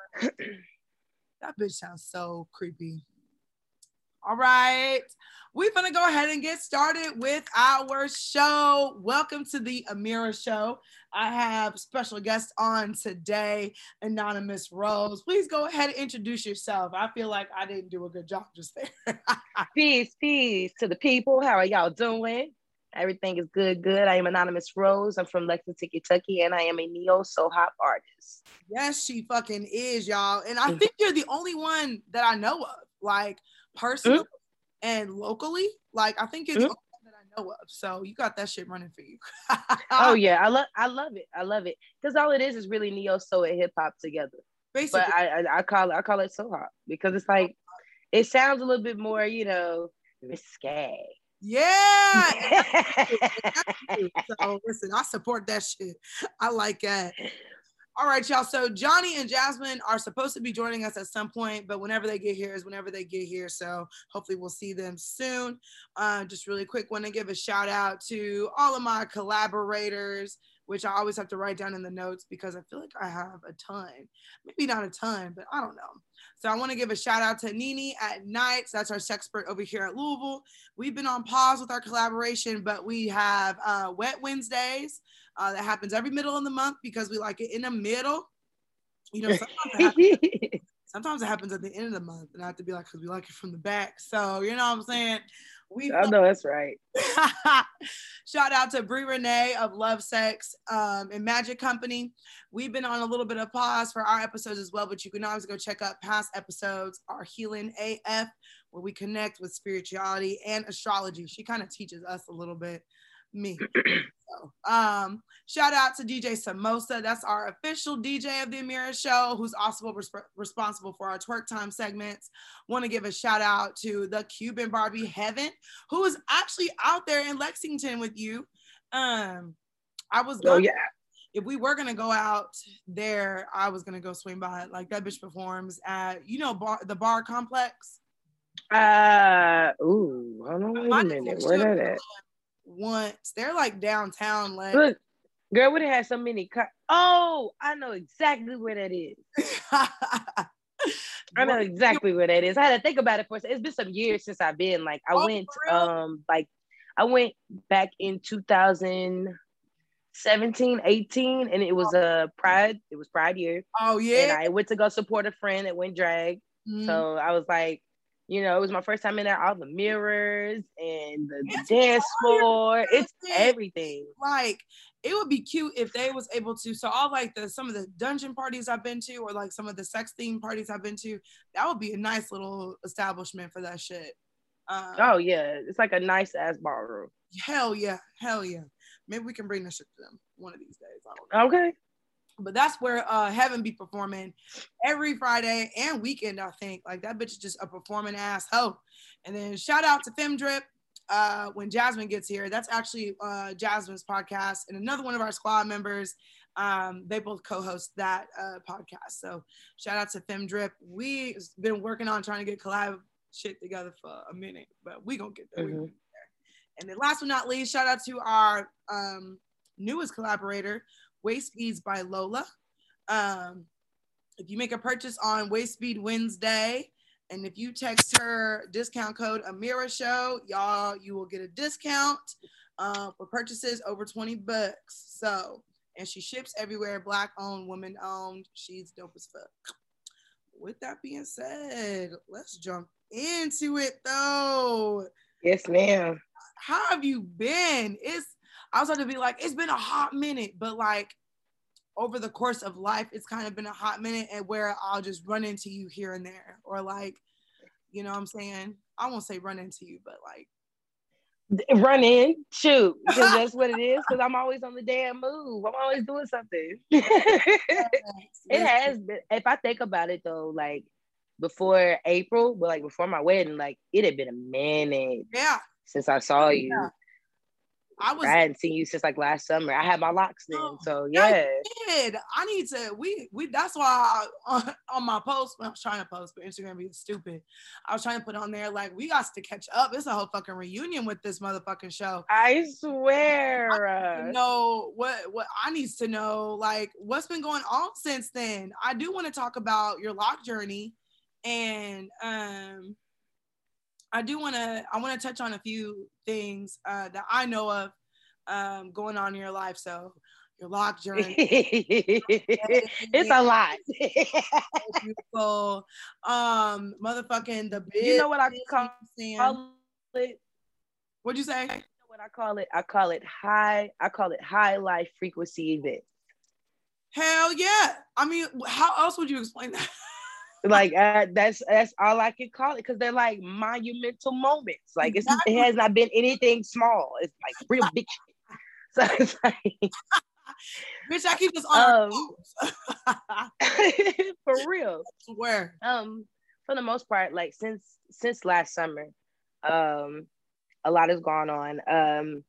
That bitch sounds so creepy. All right. We're going to go ahead and get started with our show. Welcome to the Amira Show. I have special guest on today, Anonymous Rose. Please go ahead and introduce yourself. I feel like I didn't do a good job just there. Peace to the people. How are y'all doing? Everything is good. I am Anonymous Rose. I'm from Lexington, Kentucky, and I am a neo soul hop artist. Yes, she fucking is, y'all. And I think you're the only one that I know of, like personally and locally. Like I think you're the only one that I know of. So you got that shit running for you. Oh yeah, I love it. Because all it is really neo soul and hip hop together. Basically. But I call it soul hop because it's like it sounds a little bit more, risque. Yeah. So listen, I support that shit. I like that. All right, y'all. So Johnny and Jasmine are supposed to be joining us at some point, but whenever they get here is whenever they get here. So hopefully we'll see them soon. Just really quick, want to give a shout out to all of my collaborators, which I always have to write down in the notes because I feel like I have a ton. Maybe not a ton, but I don't know. So I want to give a shout out to Nini at Nights. That's our sexpert over here at Louisville. We've been on pause with our collaboration, but we have Wet Wednesdays. That happens every middle of the month because we like it in the middle. Sometimes it happens at the end of the month, and I have to be like, because we like it from the back. So, you know what I'm saying? I know that's right. Shout out to Brie Renee of Love Sex and Magic Company. We've been on a little bit of pause for our episodes as well, but you can always go check out past episodes, our Healing AF, where we connect with spirituality and astrology. She kind of teaches us a little bit. Me. So, shout out to DJ Samosa. That's our official DJ of the Amira Show, who's also responsible for our twerk time segments. Want to give a shout out to the Cuban Barbie Heaven, who is actually out there in Lexington with you. I was if we were gonna go out there, I was gonna go swing by it. Like that bitch performs at the bar complex. Hold on, wait a minute. Where that at? Once they're like downtown, like look, girl, would have had so many I know exactly where that is. I know exactly where that is. I had to think about it for a second. It's been some years since I've been. Like I went back in 2017, 18, and it was Pride. It was Pride year. Oh yeah. And I went to go support a friend that went drag. So I was like, it was my first time in there, all the mirrors and the dance floor. It's everything. Like, it would be cute if they was able to. So all like some of the dungeon parties I've been to, or like some of the sex themed parties I've been to, that would be a nice little establishment for that shit. Oh yeah, it's like a nice ass ballroom. Hell yeah. Maybe we can bring this shit to them one of these days. I don't know. Okay. But that's where Heaven be performing every Friday and weekend, I think. Like, that bitch is just a performing ass hoe. And then shout out to Femdrip when Jasmine gets here. That's actually Jasmine's podcast. And another one of our squad members, they both co-host that podcast. So shout out to Femdrip. We've been working on trying to get collab shit together for a minute, but we gonna get there. We gonna get there. And then last but not least, shout out to our newest collaborator, Waist Beads by Lola. If you make a purchase on Waist Speed Wednesday, and if you text her discount code Amira Show, y'all, you will get a discount for purchases over $20. So, and she ships everywhere, Black owned, woman owned. She's dope as fuck. With that being said, let's jump into it though. Yes, ma'am. How have you been? I was about to be like, it's been a hot minute, but like over the course of life, it's kind of been a hot minute, and where I'll just run into you here and there, or like, you know what I'm saying? I won't say run into you, but like run in, shoot, because that's what it is. Because I'm always on the damn move. I'm always doing something. It has been. If I think about it though, like before April, but like before my wedding, like it had been a minute. Yeah. Since I saw you. I hadn't seen you since like last summer. I had my locks then, so yeah. I need to. We. That's why on my post, when I was trying to post, but Instagram being stupid, I was trying to put on there like we got to catch up. It's a whole fucking reunion with this motherfucking show. I swear. I need to know what I need to know, like what's been going on since then. I do want to talk about your lock journey, and I want to touch on a few things that I know of going on in your life. So your lock journey. It's a lot. Beautiful. Motherfucking the biz. You know what I call it? What'd you say? You know what I call it? I call it high life frequency events. Hell yeah. I mean, how else would you explain that? Like that's all I can call it, because they're like monumental moments. Like it has not been anything small. It's like real big shit. So it's like, bitch, I keep this on for real. Where? For the most part, like since last summer, a lot has gone on.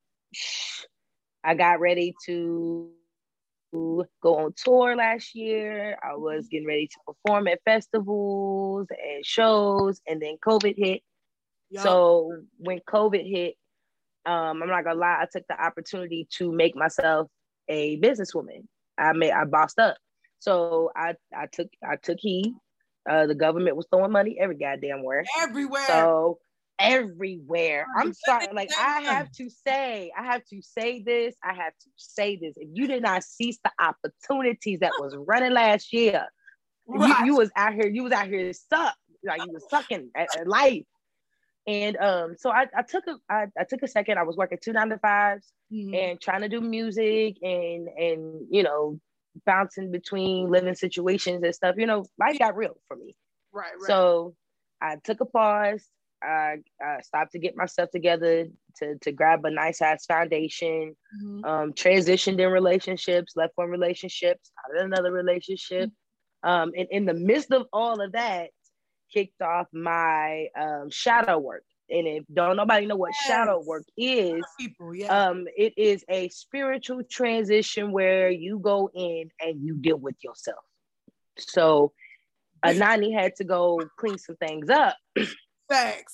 I got ready to go on tour last year. I was getting ready to perform at festivals and shows, and then COVID hit. Yep. So when COVID hit, I'm not gonna lie, I took the opportunity to make myself a businesswoman. I bossed up. So I took heed. The government was throwing money every goddamn where. Everywhere. So everywhere. I'm sorry. Like I have to say this. If you did not seize the opportunities that was running last year, right. you was out here suck. Like you was sucking at life. And so I took a second. I was working 2 9-to-5s and trying to do music and you know, bouncing between living situations and stuff. You know, life got real for me. Right. So I took a pause. I stopped to get myself together to grab a nice ass foundation. Transitioned in relationships, left one relationship, started another relationship. And in the midst of all of that, kicked off my shadow work. And if don't nobody know what shadow work is, it is a spiritual transition where you go in and you deal with yourself. So Anani had to go clean some things up. Thanks.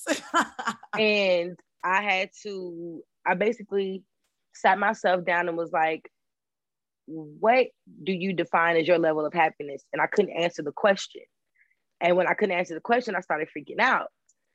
And I basically sat myself down and was like, what do you define as your level of happiness? And I couldn't answer the question. And when I couldn't answer the question, I started freaking out.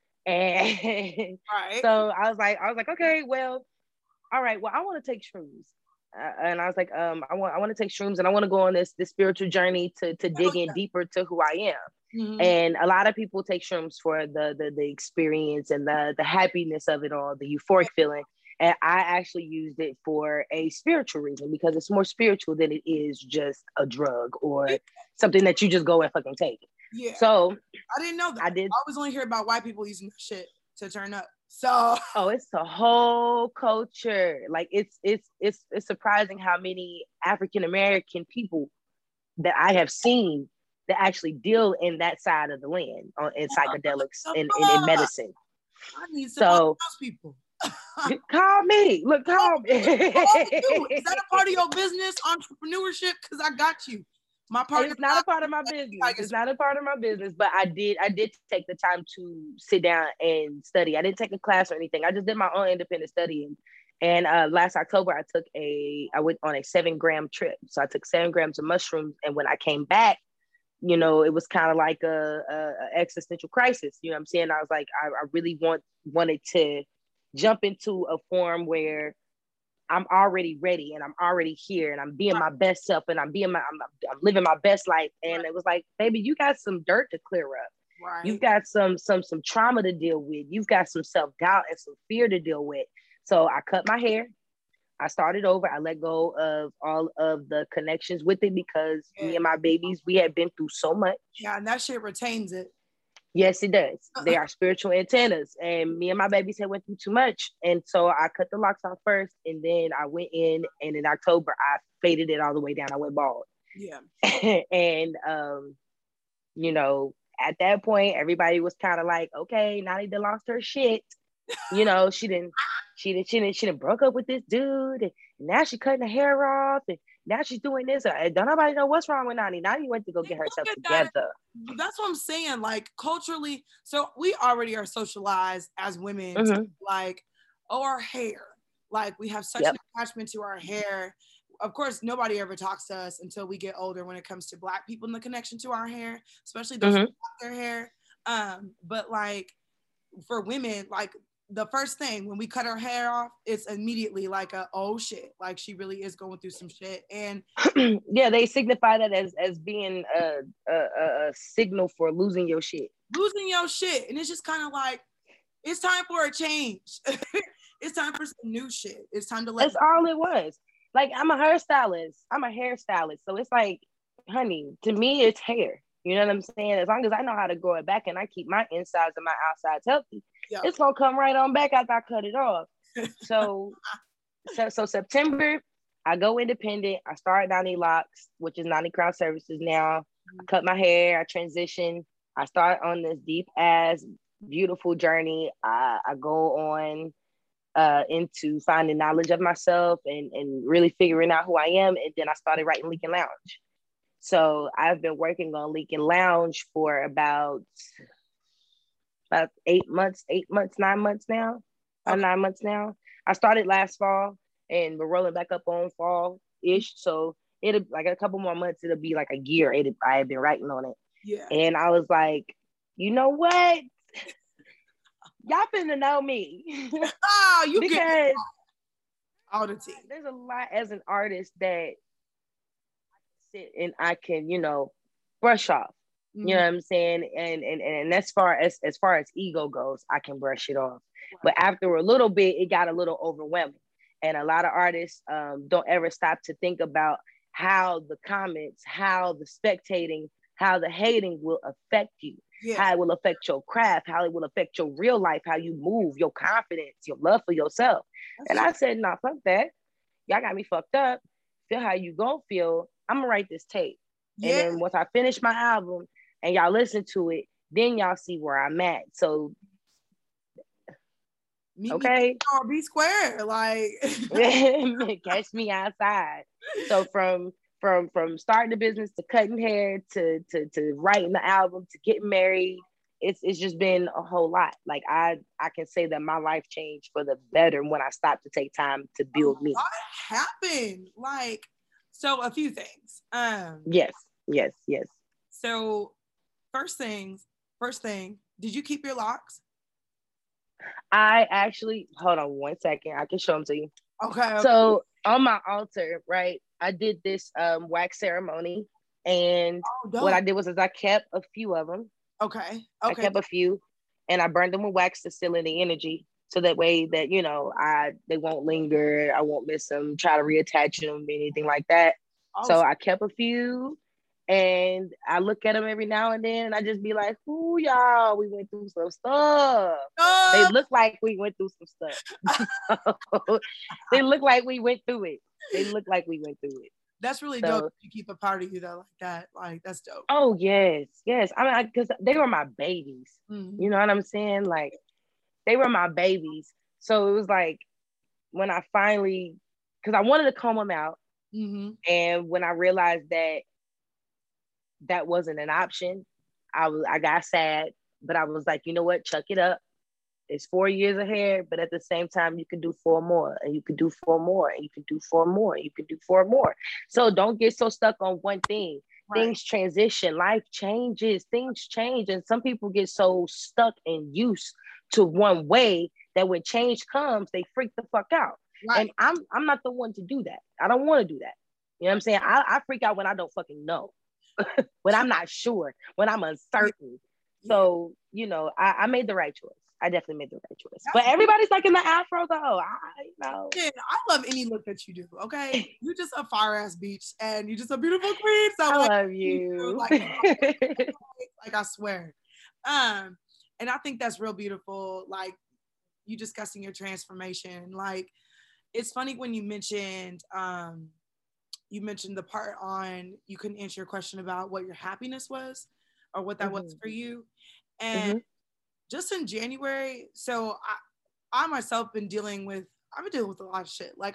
And so I was like, okay, well, all right, well, I want to take shrooms. And I was like, I want to take shrooms, and I want to go on this spiritual journey to dig in deeper to who I am. And a lot of people take shrooms for the experience and the happiness of it all, the euphoric feeling. And I actually used it for a spiritual reason, because it's more spiritual than it is just a drug or something that you just go and fucking take. Yeah. So I didn't know that. I always only hear about white people using shit to turn up. So it's a whole culture. Like it's surprising how many African American people that I have seen that actually deal in that side of the land in psychedelics and in medicine. I need some of those people. Call me. Look, call me. Is that a part of your business, entrepreneurship? Because I got you. It's not a part of my business. It's not a part of my business, but I did take the time to sit down and study. I didn't take a class or anything. I just did my own independent studying. And last October, I went on a 7-gram trip. So I took 7 grams of mushrooms. And when I came back, you know, it was kind of like a existential crisis. You know what I'm saying? I was like, I really wanted to jump into a form where I'm already ready and I'm already here and I'm being my best self and I'm living my best life. And it was like, baby, you got some dirt to clear up. Right. You've got some trauma to deal with. You've got some self-doubt and some fear to deal with. So I cut my hair. I started over. I let go of all of the connections with it because me and my babies, we had been through so much. Yeah, and that shit retains it. Yes, it does. They are spiritual antennas. And me and my babies had went through too much. And so I cut the locks off first. And then I went in, and in October, I faded it all the way down. I went bald. Yeah. And, you know, at that point, everybody was kind of like, okay, Nani done lost her shit. You know, she didn't she done broke up with this dude, and now she cutting her hair off, and now she's doing this. Don't nobody know what's wrong with Nani. Nani went to go get herself together. That's what I'm saying. Like culturally, so we already are socialized as women to like, oh, our hair. Like we have such an attachment to our hair. Of course, nobody ever talks to us until we get older when it comes to Black people and the connection to our hair, especially those who cut their hair. But like for women, like the first thing when we cut our hair off, it's immediately like oh shit, like she really is going through some shit. And yeah, they signify that as being a signal for losing your shit. And it's just kind of like, it's time for a change. It's time for some new shit. It's time to let. That's all it was. Like I'm a hairstylist. So it's like, honey, to me it's hair. You know what I'm saying? As long as I know how to grow it back and I keep my insides and my outsides healthy, it's gonna come right on back after I cut it off. So September, I go independent. I start Nani Locks, which is Nani Crown Services now. I cut my hair. I transition. I start on this deep ass beautiful journey. I go on into finding knowledge of myself and really figuring out who I am. And then I started writing Leakin' Lounge. So I've been working on Leakin' Lounge for about 9 months now. About 9 months now. I started last fall and we're rolling back up on fall-ish. So it'll like a couple more months, it'll be like a year. I have been writing on it. Yeah. And I was like, you know what? Y'all finna know me. Oh, you because get all the tea. There's a lot as an artist that sit and I can, brush off. You know what I'm saying? And as far as ego goes, I can brush it off. Wow. But after a little bit, it got a little overwhelming. And a lot of artists don't ever stop to think about how the comments, how the spectating, how the hating will affect you. Yeah. How it will affect your craft, how it will affect your real life, how you move, your confidence, your love for yourself. And I said, nah, fuck that. Y'all got me fucked up. Feel how you gonna feel. I'm gonna write this tape. Yeah. And then once I finish my album and y'all listen to it, then y'all see where I'm at. So, okay. Be square, like catch me outside. So from starting the business to cutting hair to writing the album to getting married, it's just been a whole lot. Like I can say that my life changed for the better when I stopped to take time to build me. What happened? Like, so a few things. Yes. So first thing, did you keep your locks? I actually, hold on 1 second. I can show them to you. Okay. So on my altar, right, I did this wax ceremony, and what I did was I kept a few of them. Okay. I kept a few, and I burned them with wax to seal in the energy, so that way that they won't linger. I won't miss them. Try to reattach them, anything like that. So I kept a few, and I look at them every now and then, and I just be like, "Ooh, y'all, we went through some stuff." They look like we went through some stuff. They look like we went through it. That's really dope. You keep a part of you though, like that. Like that's dope. Oh yes. I mean, because they were my babies. Mm-hmm. You know what I'm saying? Like they were my babies. So it was like when I finally, because I wanted to comb them out, and when I realized that wasn't an option, I got sad. But I was like, you know what? Chuck it up. It's 4 years of hair, but at the same time, you can do 4 more, and you can do 4 more, and you can do 4 more, and you can do 4 more. So don't get so stuck on one thing. Right. Things transition, life changes, things change. And some people get so stuck and used to one way that when change comes, they freak the fuck out. Right. And I'm not the one to do that. I don't want to do that. You know what I'm saying? I freak out when I don't fucking know, when I'm not sure, when I'm uncertain. So, I made the right choice. I definitely made the right choice. But everybody's like in the afro though. I love any look that you do. Okay, you just a fire ass bitch, and you just a beautiful queen. So I love you. Like I swear. And I think that's real beautiful. Like you discussing your transformation. Like it's funny when you mentioned the part on you couldn't answer your question about what your happiness was or what that was for you, and just in January, so I myself I've been dealing with a lot of shit. Like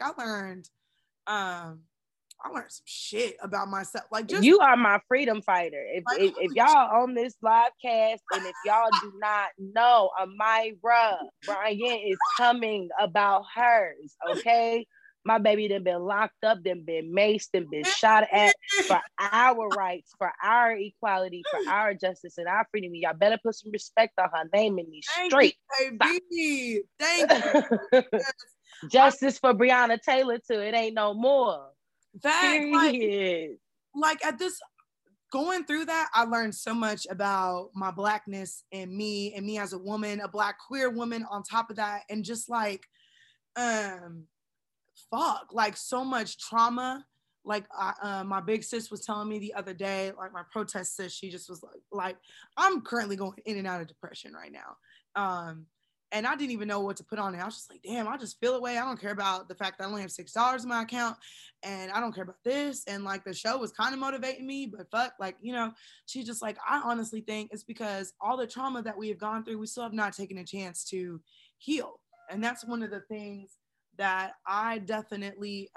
I learned some shit about myself. Like just you are my freedom fighter. like, If y'all on this live cast and if y'all do not know, Amira Bryant is coming about hers. Okay. My baby done been locked up, done been maced, done been shot at for our rights, for our equality, for our justice and our freedom. Y'all better put some respect on her name in these streets. Thank you, baby. Thank you. Justice for Breonna Taylor too. It ain't no more. Period. Like at this going through that, I learned so much about my Blackness and me as a woman, a Black queer woman on top of that, and just like fuck, like so much trauma. Like my big sis was telling me the other day, like my protest sis, she just was like I'm currently going in and out of depression right now. And I didn't even know what to put on it. I was just like, damn, I just feel away. I don't care about the fact that I only have $6 in my account, and I don't care about this. And like the show was kind of motivating me, but fuck, like, you know, she's just like, I honestly think it's because all the trauma that we have gone through, we still have not taken a chance to heal. And that's one of the things that I definitely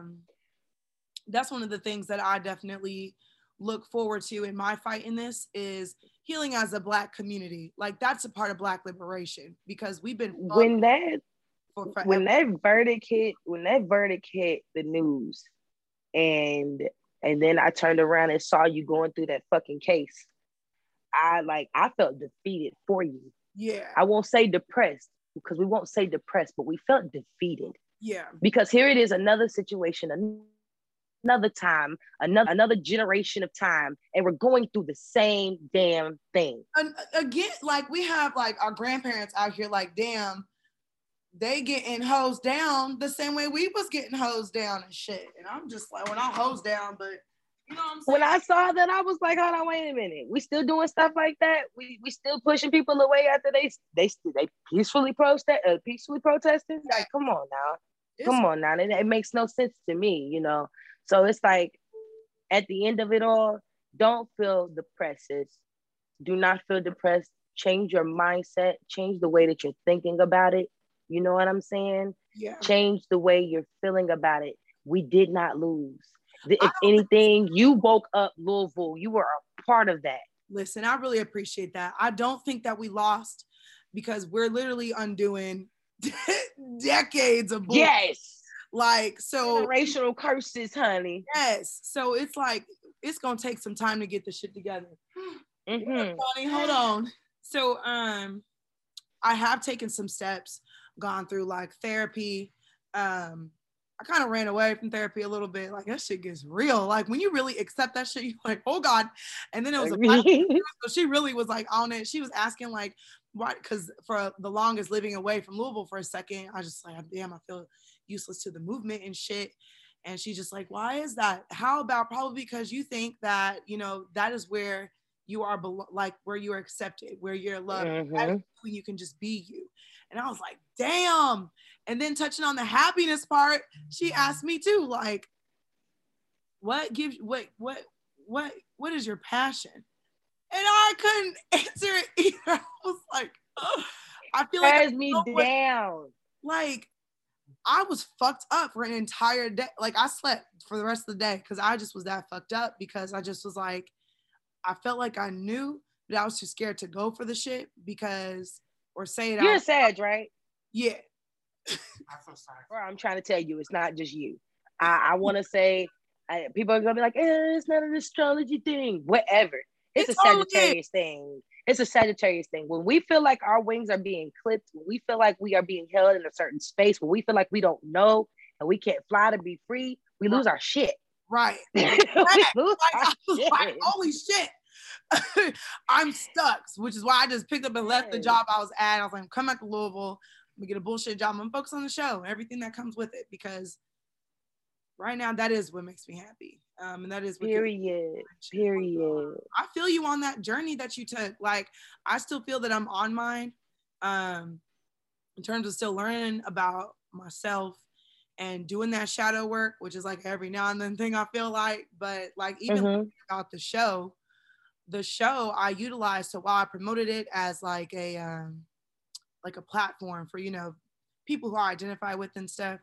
look forward to in my fight in this is healing as a Black community. Like that's a part of Black liberation, because we've been when that verdict hit the news, and then I turned around and saw you going through that fucking case, I felt defeated for you. Yeah. I won't say depressed, because we won't say depressed, but we felt defeated. Yeah. Because here it is, another situation, another time, another generation of time, and we're going through the same damn thing. And again, like we have like our grandparents out here, like, damn, they getting hosed down the same way we was getting hosed down and shit. And I'm just like, well, not hosed down, but you know what I'm saying? When I saw that, I was like, hold on, wait a minute. We still doing stuff like that? We still pushing people away after they peacefully protesting? Like, come on now. Come on now. It makes no sense to me, you know? So it's like, at the end of it all, don't feel depressed. Do not feel depressed. Change your mindset. Change the way that you're thinking about it. You know what I'm saying? Yeah. Change the way you're feeling about it. We did not lose. If anything, you woke up Louisville. You were a part of that. Listen, I really appreciate that. I don't think that we lost, because we're literally undoing decades of bullshit. Yes. Like, so generational curses, honey. Yes. So it's like, it's gonna take some time to get the shit together. Mm-hmm. Bonnie, hold on. So I have taken some steps, gone through like therapy. I kind of ran away from therapy a little bit. Like that shit gets real. Like when you really accept that shit, you're like, oh God. And then it was so she really was like on it. She was asking like, why? Because for the longest living away from Louisville for a second, I just like, damn, I feel useless to the movement and shit. And she's just like, why is that? How about probably because you think that, you know, that is where you are, like where you are accepted, where you're loved, when you can just be you. And I was like, damn. And then touching on the happiness part, she asked me too, like, what gives, what is your passion? And I couldn't answer it either. I was like, oh, I feel like Tears me down. Like, I was fucked up for an entire day. Like, I slept for the rest of the day because I just was that fucked up, because I just was like, I felt like I knew, but I was too scared to go for the shit because, or say it out. You're Sag, right? Yeah. Bro, I'm trying to tell you, it's not just you. I want to say, people are going to be like, it's not an astrology thing. Whatever. It's a Sagittarius thing. It's a Sagittarius thing. When we feel like our wings are being clipped, when we feel like we are being held in a certain space, when we feel like we don't know and we can't fly to be free, we lose our shit. Right. Holy shit. I'm stuck, which is why I just picked up and left the job I was at. I was like, come back to Louisville. I'm gonna get a bullshit job. I'm gonna focus on the show and everything that comes with it, because right now that is what makes me happy. And that is what period. I feel you on that journey that you took. Like, I still feel that I'm on mine, in terms of still learning about myself and doing that shadow work, which is like every now and then thing I feel like. But like, even about the show I utilized, so while I promoted it as like a platform for, you know, people who I identify with and stuff.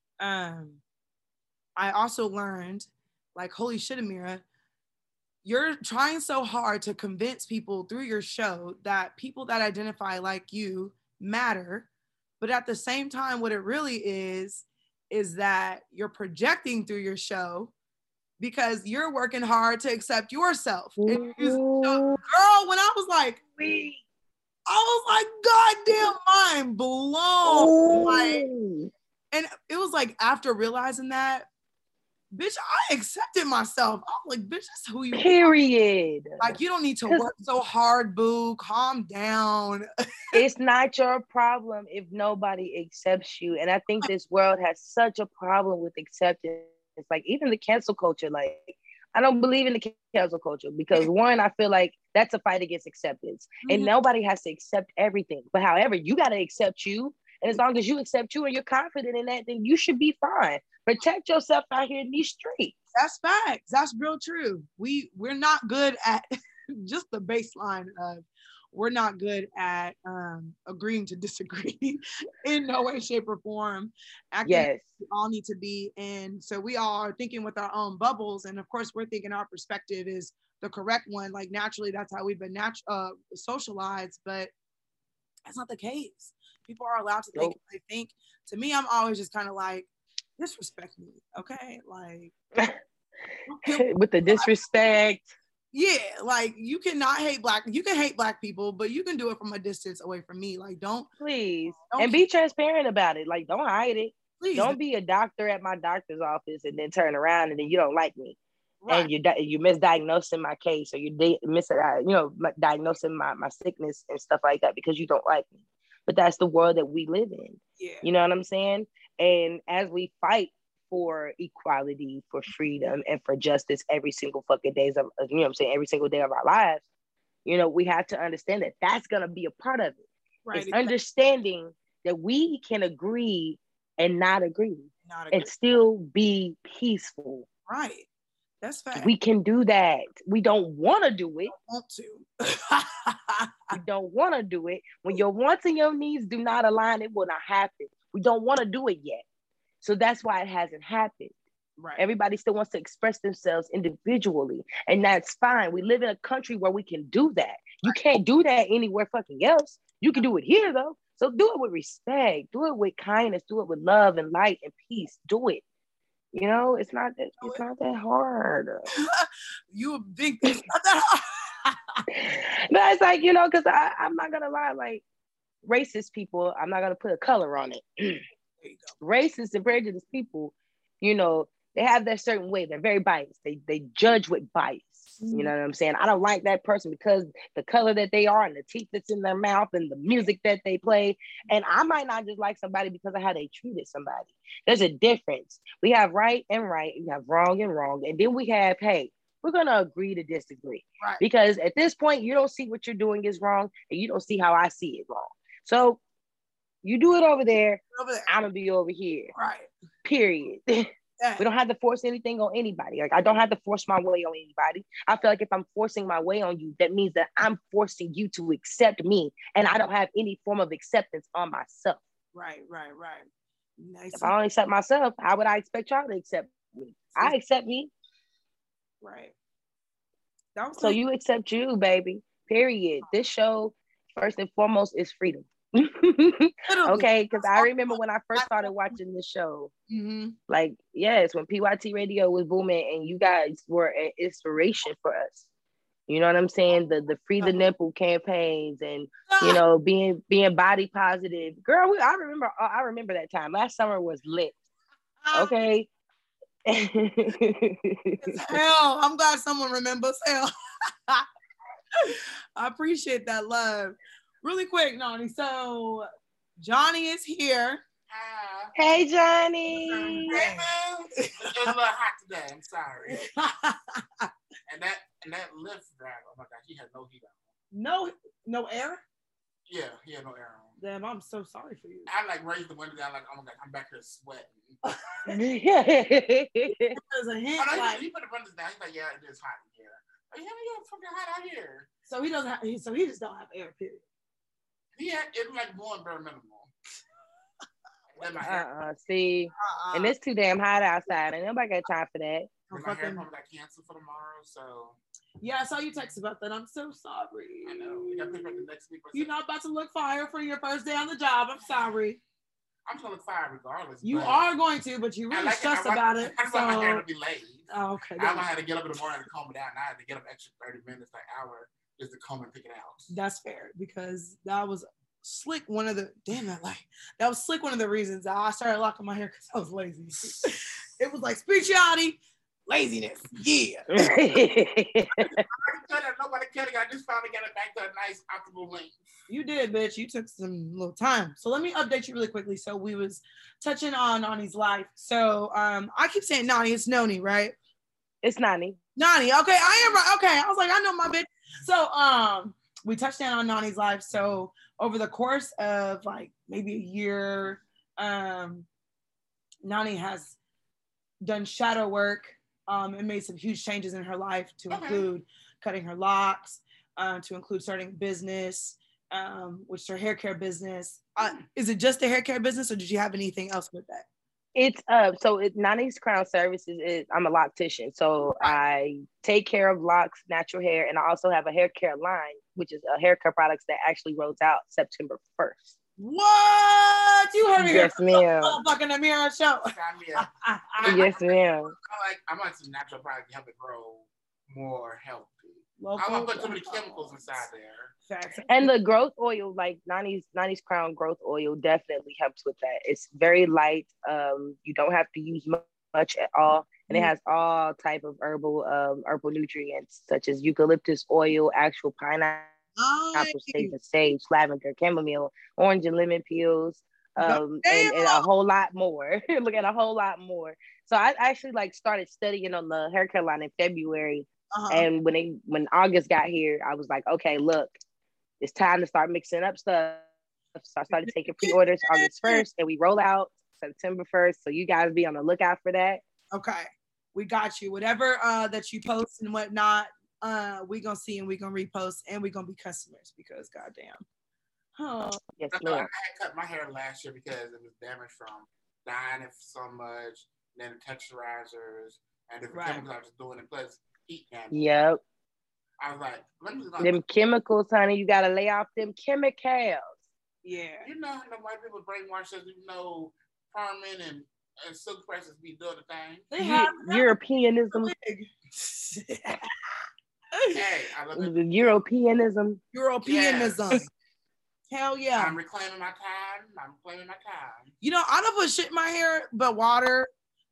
I also learned, like, holy shit, Amira, you're trying so hard to convince people through your show that people that identify like you matter. But at the same time, what it really is that you're projecting through your show because you're working hard to accept yourself. So, girl, when I was like, goddamn mind blown. Like, and it was like after realizing that, bitch, I accepted myself. I was like, bitch, that's who you Period. are. Like, you don't need to work so hard, boo. Calm down. It's not your problem if nobody accepts you. And I think this world has such a problem with acceptance. It's like even the cancel culture, like I don't believe in the cancel culture because one, I feel like that's a fight against acceptance. And nobody has to accept everything. But however, you got to accept you. And as long as you accept you and you're confident in that, then you should be fine. Protect yourself out here in these streets. That's facts. That's real true. We're not good at just the baseline of we're not good at agreeing to disagree in no way, shape, or form. Yes. We all need to be in. So we all are thinking with our own bubbles. And of course, we're thinking our perspective is the correct one. Like naturally, that's how we've been socialized, but that's not the case. People are allowed to think what they think. To me, I'm always just kind of like, disrespect me, okay? Like with the disrespect. Yeah, like you cannot hate you can hate black people, but you can do it from a distance away from me. Like don't be transparent about it. Like don't hide it. Please don't be a doctor at my doctor's office and then turn around and then you don't like me. Right. And you're misdiagnosing my case or you're diagnosing my sickness and stuff like that because you don't like me. But that's the world that we live in. Yeah. You know what I'm saying? And as we fight for equality, for freedom, and for justice every single fucking day of, every single day of our lives, we have to understand that that's going to be a part of it. Right. It's understanding that we can agree and not agree. And still be peaceful. Right. That's fact. We can do that. We don't want to do it. Want to. We don't want to do it. When your wants and your needs do not align, it will not happen. We don't want to do it yet. So that's why it hasn't happened. Right. Everybody still wants to express themselves individually. And that's fine. We live in a country where we can do that. You can't do that anywhere fucking else. You can do it here though. So do it with respect. Do it with kindness. Do it with love and light and peace. Do it. It's not that hard. You would think it's not that hard. But it's like, because I'm not gonna lie, like racist people, I'm not gonna put a color on it. Racist and prejudiced people, they have their certain way. They're very biased. They judge with bias. You know what I'm saying? I don't like that person because the color that they are and the teeth that's in their mouth and the music that they play. And I might not just like somebody because of how they treated somebody. There's a difference. We have right and right. We have wrong and wrong. And then we have, hey, we're going to agree to disagree. Right. Because at this point, you don't see what you're doing is wrong and you don't see how I see it wrong. So you do it over there. I'm going to be over here. Right. Period. Yeah. We don't have to force anything on anybody. Like I don't have to force my way on anybody. I feel like if I'm forcing my way on you, that means that I'm forcing you to accept me, and I don't have any form of acceptance on myself. Right. Nice. If I don't accept myself, how would I expect y'all to accept me? I accept me. Right. So you accept you, baby. Period. This show, first and foremost, is freedom. Okay, because I remember when I first started watching this show, like yes, when PYT Radio was booming and you guys were an inspiration for us. You know what I'm saying? The Free the Nipple campaigns and being body positive. Girl, I remember that time. Last summer was lit. Okay. Hell, I'm glad someone remembers. Hell. I appreciate that love. Really quick, Nani. So Johnny is here. Hey, Johnny. Hey, man. It's a little hot today. I'm sorry. and that lift driver. Oh my God, he had no heat on. No air. Yeah, he had no air on. Damn, I'm so sorry for you. I raised the window down like, oh my God, I'm back here sweating. There's a hint. He put the windows down. He's like, yeah, it is hot in here. Like, yeah, it's fucking hot out here. So he doesn't have. So he just don't have air. Period. Yeah, it's like going bare minimal. See, and it's too damn hot outside, and nobody got time for that. My hair appointment got canceled for tomorrow, so. Yeah, I saw you text about that. I'm so sorry. I know. We got to pick up the next week. You're not about to look fire for your first day on the job. I'm sorry. I'm going to look fire regardless. You are going to, but you really stressed about it. I want my hair to be laid. Oh, okay. I might have to get up in the morning and comb it out. And I had to get up extra 30 minutes, like an hour, just to comb and pick it out. That's fair, because that was slick. One of the reasons I started locking my hair, because I was lazy. It was like spirituality, laziness. Yeah. Nobody kidding. I just finally got it back to a nice optimal length. You did, bitch. You took some little time. So let me update you really quickly. So we was touching on Nani's life. So I keep saying Nani, it's Noni, right? It's Nani. Nani. Okay, I am right. Okay. I was like, I know my bitch. So we touched down on Nani's life. So over the course of like maybe a year, Nani has done shadow work and made some huge changes in her life to include cutting her locks, to include starting a business, which is her hair care business. Is it just the hair care business, or did you have anything else with that? It's Nani's Crown Services is I'm a loctician, so I take care of locks, natural hair, and I also have a hair care line, which is a hair care products that actually rolls out September 1st. What? You heard me here? Yes, ma'am. Fucking Amira show. Yes, ma'am. I want some natural products to help it grow more healthy. I want to put too many chemicals inside there. Facts. And the growth oil, like Nani's Crown growth oil, definitely helps with that. It's very light. You don't have to use much at all, and it has all type of herbal nutrients such as eucalyptus oil, actual pineapple, sage, lavender, chamomile, orange and lemon peels, and a whole lot more. Look at a whole lot more. So I actually started studying on the hair care line in February. And when August got here, I was like, okay, look, it's time to start mixing up stuff. So I started taking pre-orders August 1st, and we roll out September 1st. So you guys be on the lookout for that. Okay, we got you. Whatever that you post and whatnot, we gonna see and we gonna repost, and we gonna be customers, because goddamn. Oh, yes, I had cut my hair last year because it was damaged from dyeing it so much, then the texturizers and different chemicals I was just doing in place. Yep. I was like, them chemicals, honey. You gotta lay off them chemicals. Yeah. You know how the white people brainwash us, Carmen and silk presses be doing the thing. They have Europeanism. Hey, I love it. Europeanism. Yes. Hell yeah. I'm reclaiming my time. You know, I don't put shit in my hair but water.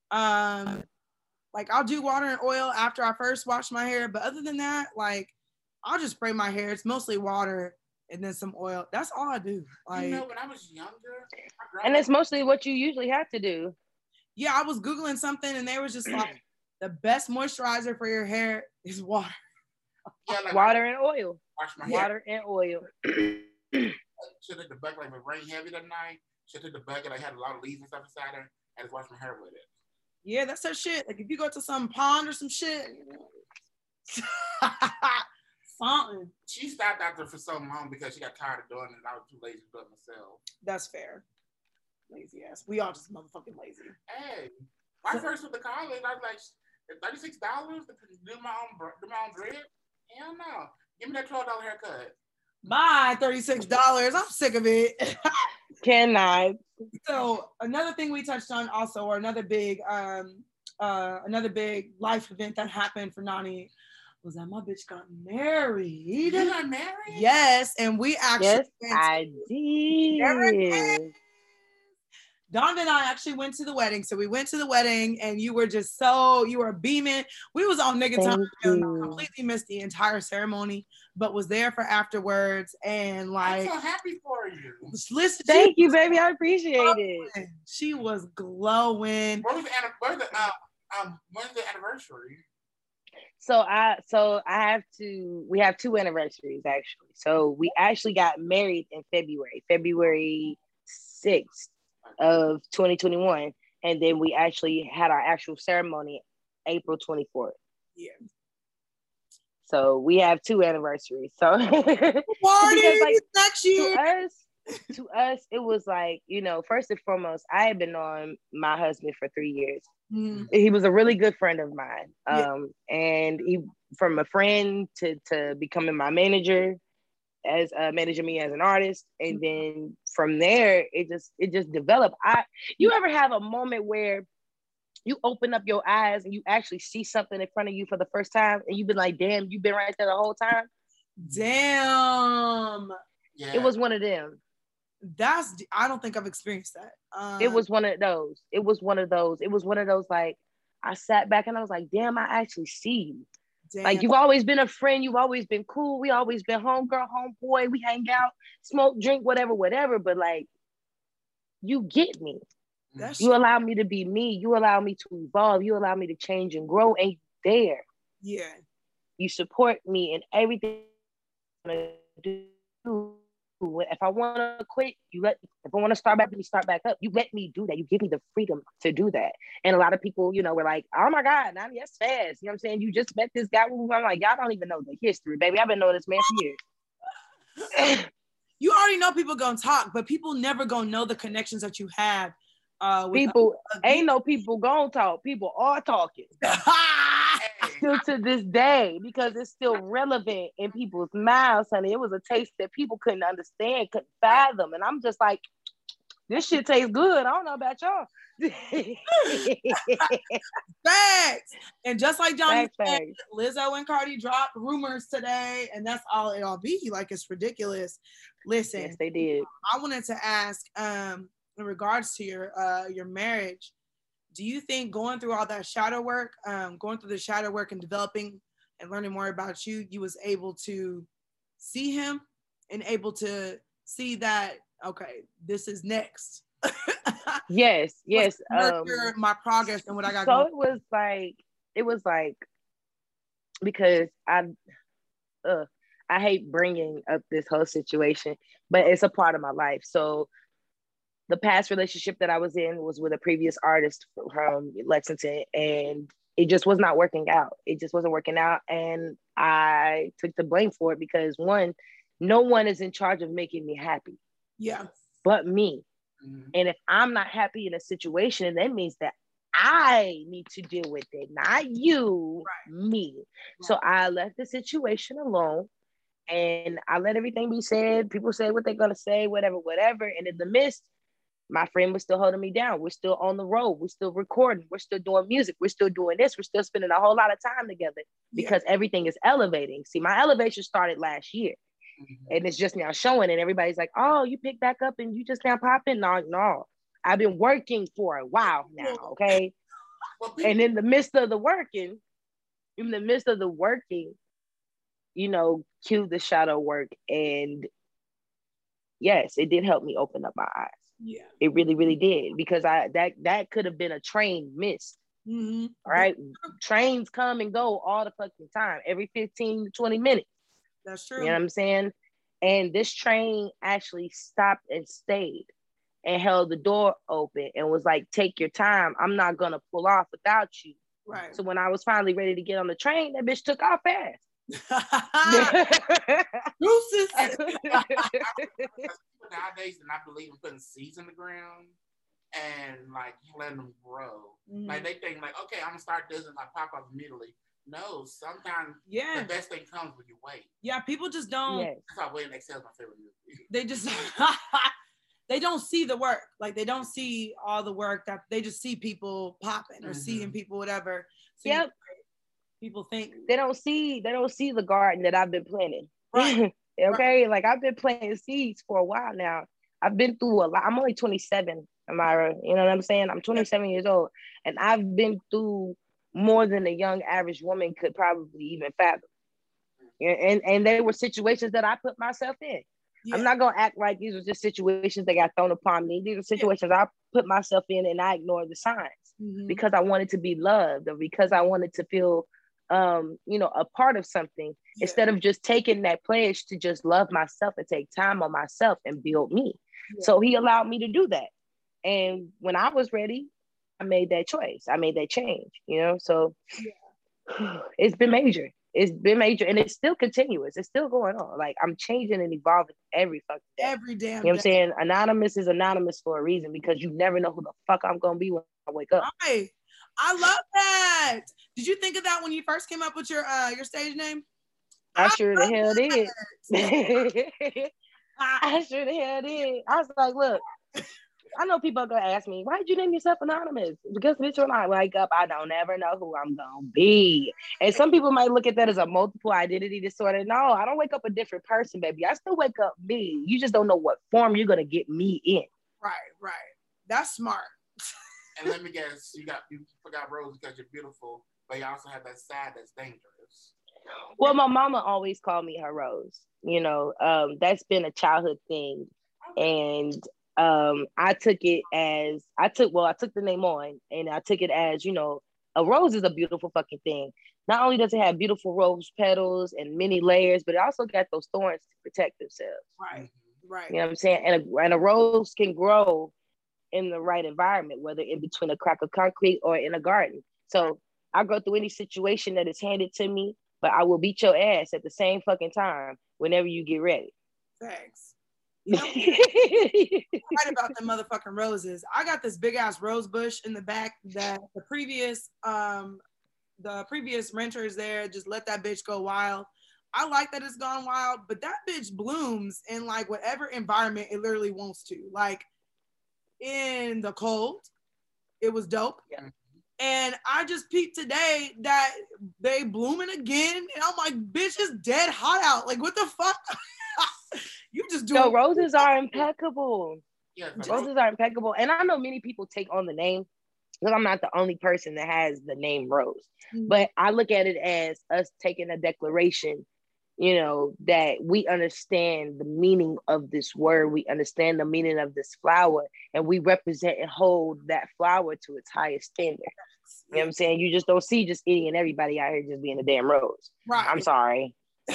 Like I'll do water and oil after I first wash my hair, but other than that, like I'll just spray my hair. It's mostly water and then some oil. That's all I do. Like, when I was younger, and it's mostly what you usually have to do. Yeah, I was Googling something and they were just like, the best moisturizer for your hair is water. Yeah, like water and oil. Wash my water and oil. Should have the bucket like it was rain heavy that night. Should have the bucket like had a lot of leaves and stuff inside there, and just wash my hair with it. Yeah, that's her shit. Like if you go to some pond or some shit, something. She stopped out there for so long because she got tired of doing it, and I was too lazy to do it myself. That's fair. Lazy ass. We all just motherfucking lazy. Hey, my first with the college, I was like $36 to do my own dread. Hell no. Give me that $12 haircut. Bye, $36. I'm sick of it. Can I? So another thing we touched on also, or another big life event that happened for Nani was that my bitch got married. You got married? Yes, and we actually I did. Don and I actually went to the wedding. So we went to the wedding and you were beaming. We was on nigga time. Completely missed the entire ceremony, but was there for afterwards. And like, I'm so happy for you. Listen, thank you, baby. I appreciate it. She was glowing. When's the anniversary? We have 2 anniversaries actually. So we actually got married in February 6th. Of 2021, and then we actually had our actual ceremony April 24th. Yeah. So we have 2 anniversaries. So party next year. To us, to us, it was like, you know, first and foremost, I had been on my husband for 3 years. Mm-hmm. He was a really good friend of mine. And he, from a friend to becoming my manager, as managing me as an artist, and then from there it just developed. You ever have a moment where you open up your eyes and you actually see something in front of you for the first time, and you've been like, damn, you've been right there the whole time? Damn. Yeah. It was one of them. I don't think I've experienced that. It was one of those. It was one of those. Like, I sat back and I was like, damn, I actually see you. Damn. Like, you've always been a friend. You've always been cool. We always been homegirl, homeboy. We hang out, smoke, drink, whatever. But like, you get me. You allow me to be me. You allow me to evolve. You allow me to change and grow. And you're there. Yeah. You support me in everything I do. If I want to quit, if I want to start back up, you let me do that. You give me the freedom to do that. And a lot of people, you know, were like, oh my God, now that's fast. You know what I'm saying? You just met this guy. I'm like, y'all don't even know the history, baby. I've been knowing this man for years. You already know people gonna talk, but people never gonna know the connections that you have. People ain't no people gonna talk. People are talking. Still to this day, because it's still relevant in people's mouths, honey. It was a taste that people couldn't understand, couldn't fathom. And I'm just like, this shit tastes good. I don't know about y'all. Facts. And just like Johnny said, Lizzo and Cardi dropped rumors today, and that's all it'll be. Like, it's ridiculous. Listen, yes, they did. I wanted to ask, in regards to your marriage, do you think going through all that shadow work, and developing and learning more about you, you was able to see him and able to see that, okay, this is next? Yes. My progress and what I got so going. It was like, because I hate bringing up this whole situation, but it's a part of my life. So the past relationship that I was in was with a previous artist from Lexington, and it just was not working out. It just wasn't working out. And I took the blame for it because, one, no one is in charge of making me happy. Yeah. But me. Mm-hmm. And if I'm not happy in a situation, that means that I need to deal with it, not you, me. Right. So I left the situation alone, and I let everything be said. People say what they're going to say, whatever. And in the midst, my friend was still holding me down. We're still on the road. We're still recording. We're still doing music. We're still doing this. We're still spending a whole lot of time together because everything is elevating. See, my elevation started last year. Mm-hmm. And it's just now showing, and everybody's like, oh, you picked back up and you just now popping? No. I've been working for a while now, okay? And in the midst of the working, you know, cue the shadow work. And yes, it did help me open up my eyes. Yeah, it really, really did, because that could have been a train missed. Mm-hmm. Right? Trains come and go all the fucking time, every 15 to 20 minutes. That's true. You know what I'm saying? And this train actually stopped and stayed and held the door open and was like, take your time. I'm not gonna pull off without you. Right. So when I was finally ready to get on the train, that bitch took off fast. Deuces. Nowadays, and I believe in putting seeds in the ground and like letting them grow. Mm-hmm. Like they think like, okay, I'm gonna start this and like pop up immediately. No, sometimes the best thing comes when you wait. Yeah, people just don't. Yes. That's why Wait and Exhale is my favorite movie. They just they don't see the work. Like they don't see all the work that they just see people popping or seeing people whatever. So yep. People think they don't see the garden that I've been planting. Right. Okay, right. Like I've been planting seeds for a while now. I've been through a lot. I'm only 27, Amira. You know what I'm saying? I'm 27 years old, and I've been through more than a young average woman could probably even fathom. And there were situations that I put myself in. Yeah. I'm not gonna act like these were just situations that got thrown upon me. These are situations I put myself in, and I ignored the signs because I wanted to be loved, or because I wanted to feel a part of something, instead of just taking that pledge to just love myself and take time on myself and build me. So he allowed me to do that. And when I was ready, I made that choice. I made that change, So it's been major. it's been major, and it's still continuous. It's still going on. Like, I'm changing and evolving every fucking day. Every damn day. You know what I'm saying? Anonymous is anonymous for a reason, because you never know who the fuck I'm gonna be when I wake up. Right. I love that. Did you think of that when you first came up with your stage name? I sure the hell did. I sure the hell did. I was like, look, I know people are gonna ask me, why did you name yourself Anonymous? Because bitch, when I wake up, I don't ever know who I'm gonna be. And some people might look at that as a multiple identity disorder. No, I don't wake up a different person, baby. I still wake up me. You just don't know what form you're gonna get me in. Right. That's smart. And let me guess, you forgot Rose because you're beautiful, but you also have that side that's dangerous. Well, my mama always called me her Rose. You know, that's been a childhood thing. And I took the name on, and I took it as, you know, a rose is a beautiful fucking thing. Not only does it have beautiful rose petals and many layers, but it also got those thorns to protect themselves. Right. You know what I'm saying? And a rose can grow in the right environment, whether in between a crack of concrete or in a garden. So I go through any situation that is handed to me, but I will beat your ass at the same fucking time whenever you get ready. Thanks. You know, right about them motherfucking roses. I got this big ass rose bush in the back that the previous renters there just let that bitch go wild. I like that it's gone wild, but that bitch blooms in like whatever environment it literally wants to. Like in the cold, it was dope. Yeah. And I just peeped today that they blooming again, and I'm like, bitch, it's dead hot out. Like, what the fuck? You just do. No, roses are impeccable. Yeah, roses are impeccable, and I know many people take on the name, because I'm not the only person that has the name Rose. Mm-hmm. But I look at it as us taking a declaration, you know, that we understand the meaning of this word, we understand the meaning of this flower, and we represent and hold that flower to its highest standard. You know what I'm saying? You just don't see just any and everybody out here just being a damn rose. Right. I'm sorry.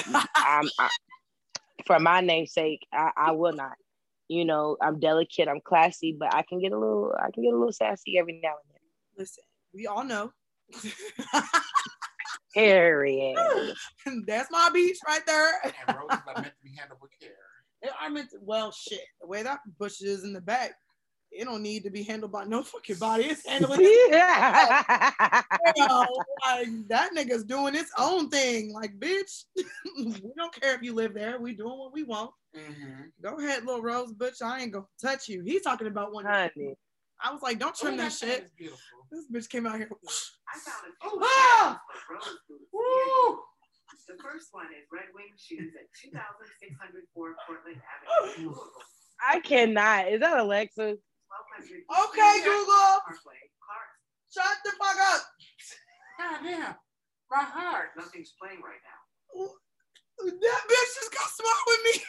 For my namesake, I will not. You know, I'm delicate, I'm classy, but I can get a little sassy every now and then. Listen, we all know. Period. That's my beach right there. And roses are meant to be handled with care. Shit. The way that bush is in the back, it don't need to be handled by no fucking body. It's handling like that nigga's doing its own thing. Like, bitch, we don't care if you live there. We doing what we want. Mm-hmm. Go ahead, little rose butch. I ain't gonna touch you. He's talking about one. Honey. I was like, don't trim that shit. This bitch came out here. I found a The first one is Red Wing Shoes at 2604 Portland Avenue. I cannot. Is that Alexa? Okay, Google. Shut the fuck up. God damn. My heart. Nothing's playing right now. That bitch just got smart with me.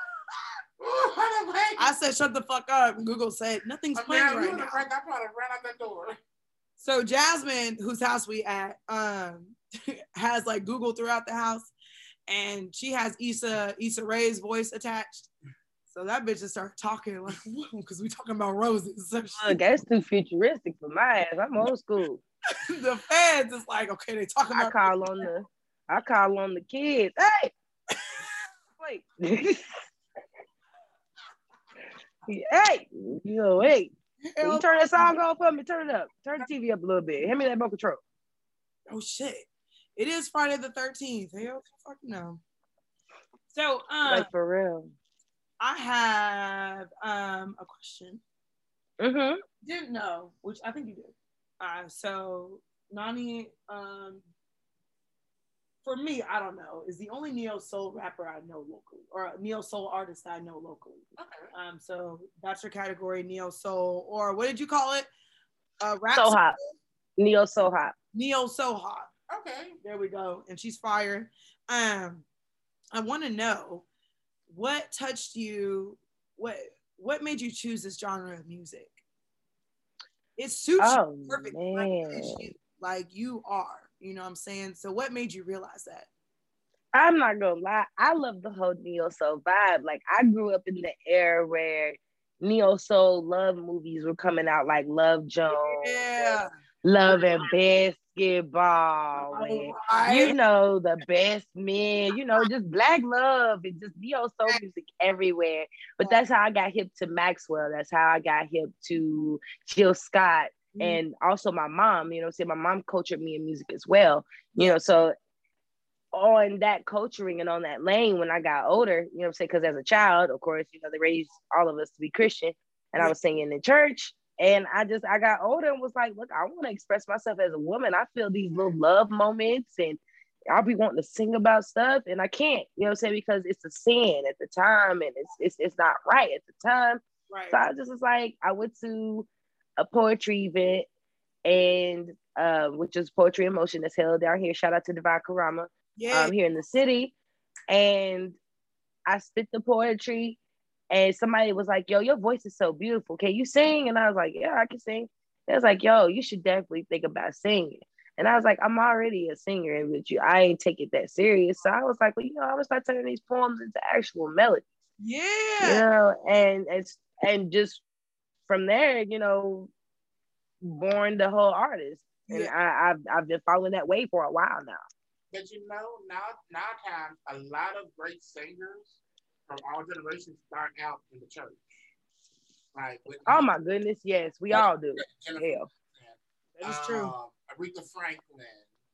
I said, shut the fuck up. Google said, nothing's playing right now. I probably ran out that door. So Jasmine, whose house we at, has like Google throughout the house, and she has Issa Rae's voice attached. So that bitch just started talking like, because we talking about roses. So look, that's too futuristic for my ass. I'm old school. The feds is like, okay, they talking about. I call on the kids. Hey, wait. Hey, hey. Can you turn that song on for me? Turn it up. Turn the TV up a little bit. Hand me that remote control. Oh shit! It is Friday the 13th. Hell, fucking no. So, like for real. I have a question. Mm-hmm. Didn't know, which I think you did. So Nani, for me, I don't know, is the only neo soul rapper I know locally, or a neo soul artist I know locally. Okay. So that's your category, neo soul, or what did you call it? Rap soul hop. Neo soul hop. Neo soul hop. Okay. There we go. And she's fire. I want to know what touched you. What made you choose this genre of music? It suits you perfectly, like you are. You know what I'm saying? So what made you realize that? I'm not gonna lie. I love the whole neo soul vibe. Like, I grew up in the era where neo soul love movies were coming out, like Love Jones, Love and Basketball, and you know, the best men, you know, just Black Love and just neo soul music everywhere. But that's how I got hip to Maxwell. That's how I got hip to Jill Scott. And also my mom, you know, my mom cultured me in music as well. You know, so on that culturing and on that lane when I got older, you know what I'm saying? Because as a child, of course, you know, they raised all of us to be Christian. And I was singing in church. And I got older and was like, look, I want to express myself as a woman. I feel these little love moments and I'll be wanting to sing about stuff and I can't, you know what I'm saying? Because it's a sin at the time and it's not right at the time. Right. So I just was like, I went to a poetry event and which is Poetry in Motion that's held down here. Shout out to Divine Karama here in the city. And I spit the poetry. And somebody was like, yo, your voice is so beautiful. Can you sing? And I was like, yeah, I can sing. They was like, yo, you should definitely think about singing. And I was like, I'm already a singer, but I ain't take it that serious. So I was like, well, you know, I'm gonna start turning these poems into actual melodies. Yeah. You know, and just from there, you know, born the whole artist. And I've been following that way for a while now. But you know, nowadays, a lot of great singers from all generations start out in the church. Like, oh my goodness, yes, we all do. Hell, that's true. Aretha Franklin.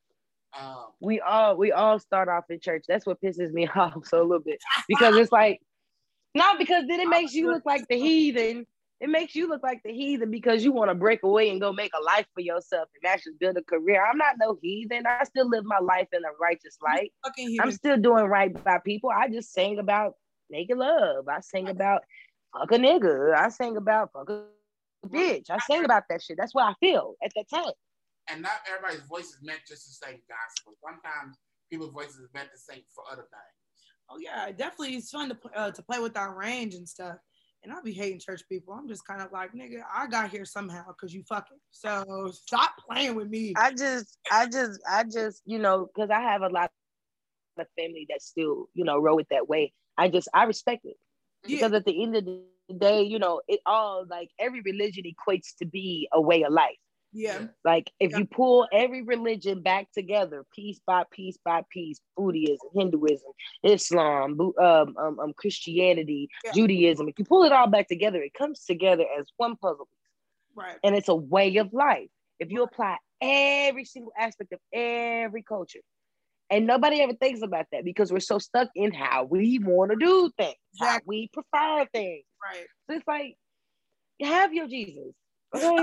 We all start off in church. That's what pisses me off so a little bit because it's like, not because then it makes you look like the heathen. It makes you look like the heathen because you want to break away and go make a life for yourself and actually build a career. I'm not no heathen. I still live my life in a righteous light. I'm still doing right by people. I just sing about making love. I sing about fuck a nigga. I sing about fuck a bitch. I sing about that shit. That's what I feel at that time. And not everybody's voice is meant just to sing gospel. Sometimes people's voices is meant to sing for other things. Oh yeah, definitely. It's fun to play with our range and stuff. And I'll be hating church people. I'm just kind of like, nigga, I got here somehow because you fucking. So stop playing with me. I just, you know, because I have a lot of family that still, you know, roll it that way. I respect it. Because at the end of the day, you know, it all, like, every religion equates to be a way of life. Yeah. Like, if you pull every religion back together, piece by piece by piece, Buddhism, Hinduism, Islam, Christianity, Judaism, if you pull it all back together, it comes together as one puzzle piece. Right. And it's a way of life. If you apply every single aspect of every culture, and nobody ever thinks about that because we're so stuck in how we want to do things, how we prefer things. Right. So it's like, have your Jesus. Okay.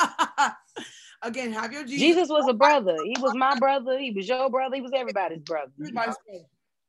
Again, have your Jesus. Jesus was a brother. He was my brother. He was your brother. He was everybody's brother. Everybody's brother.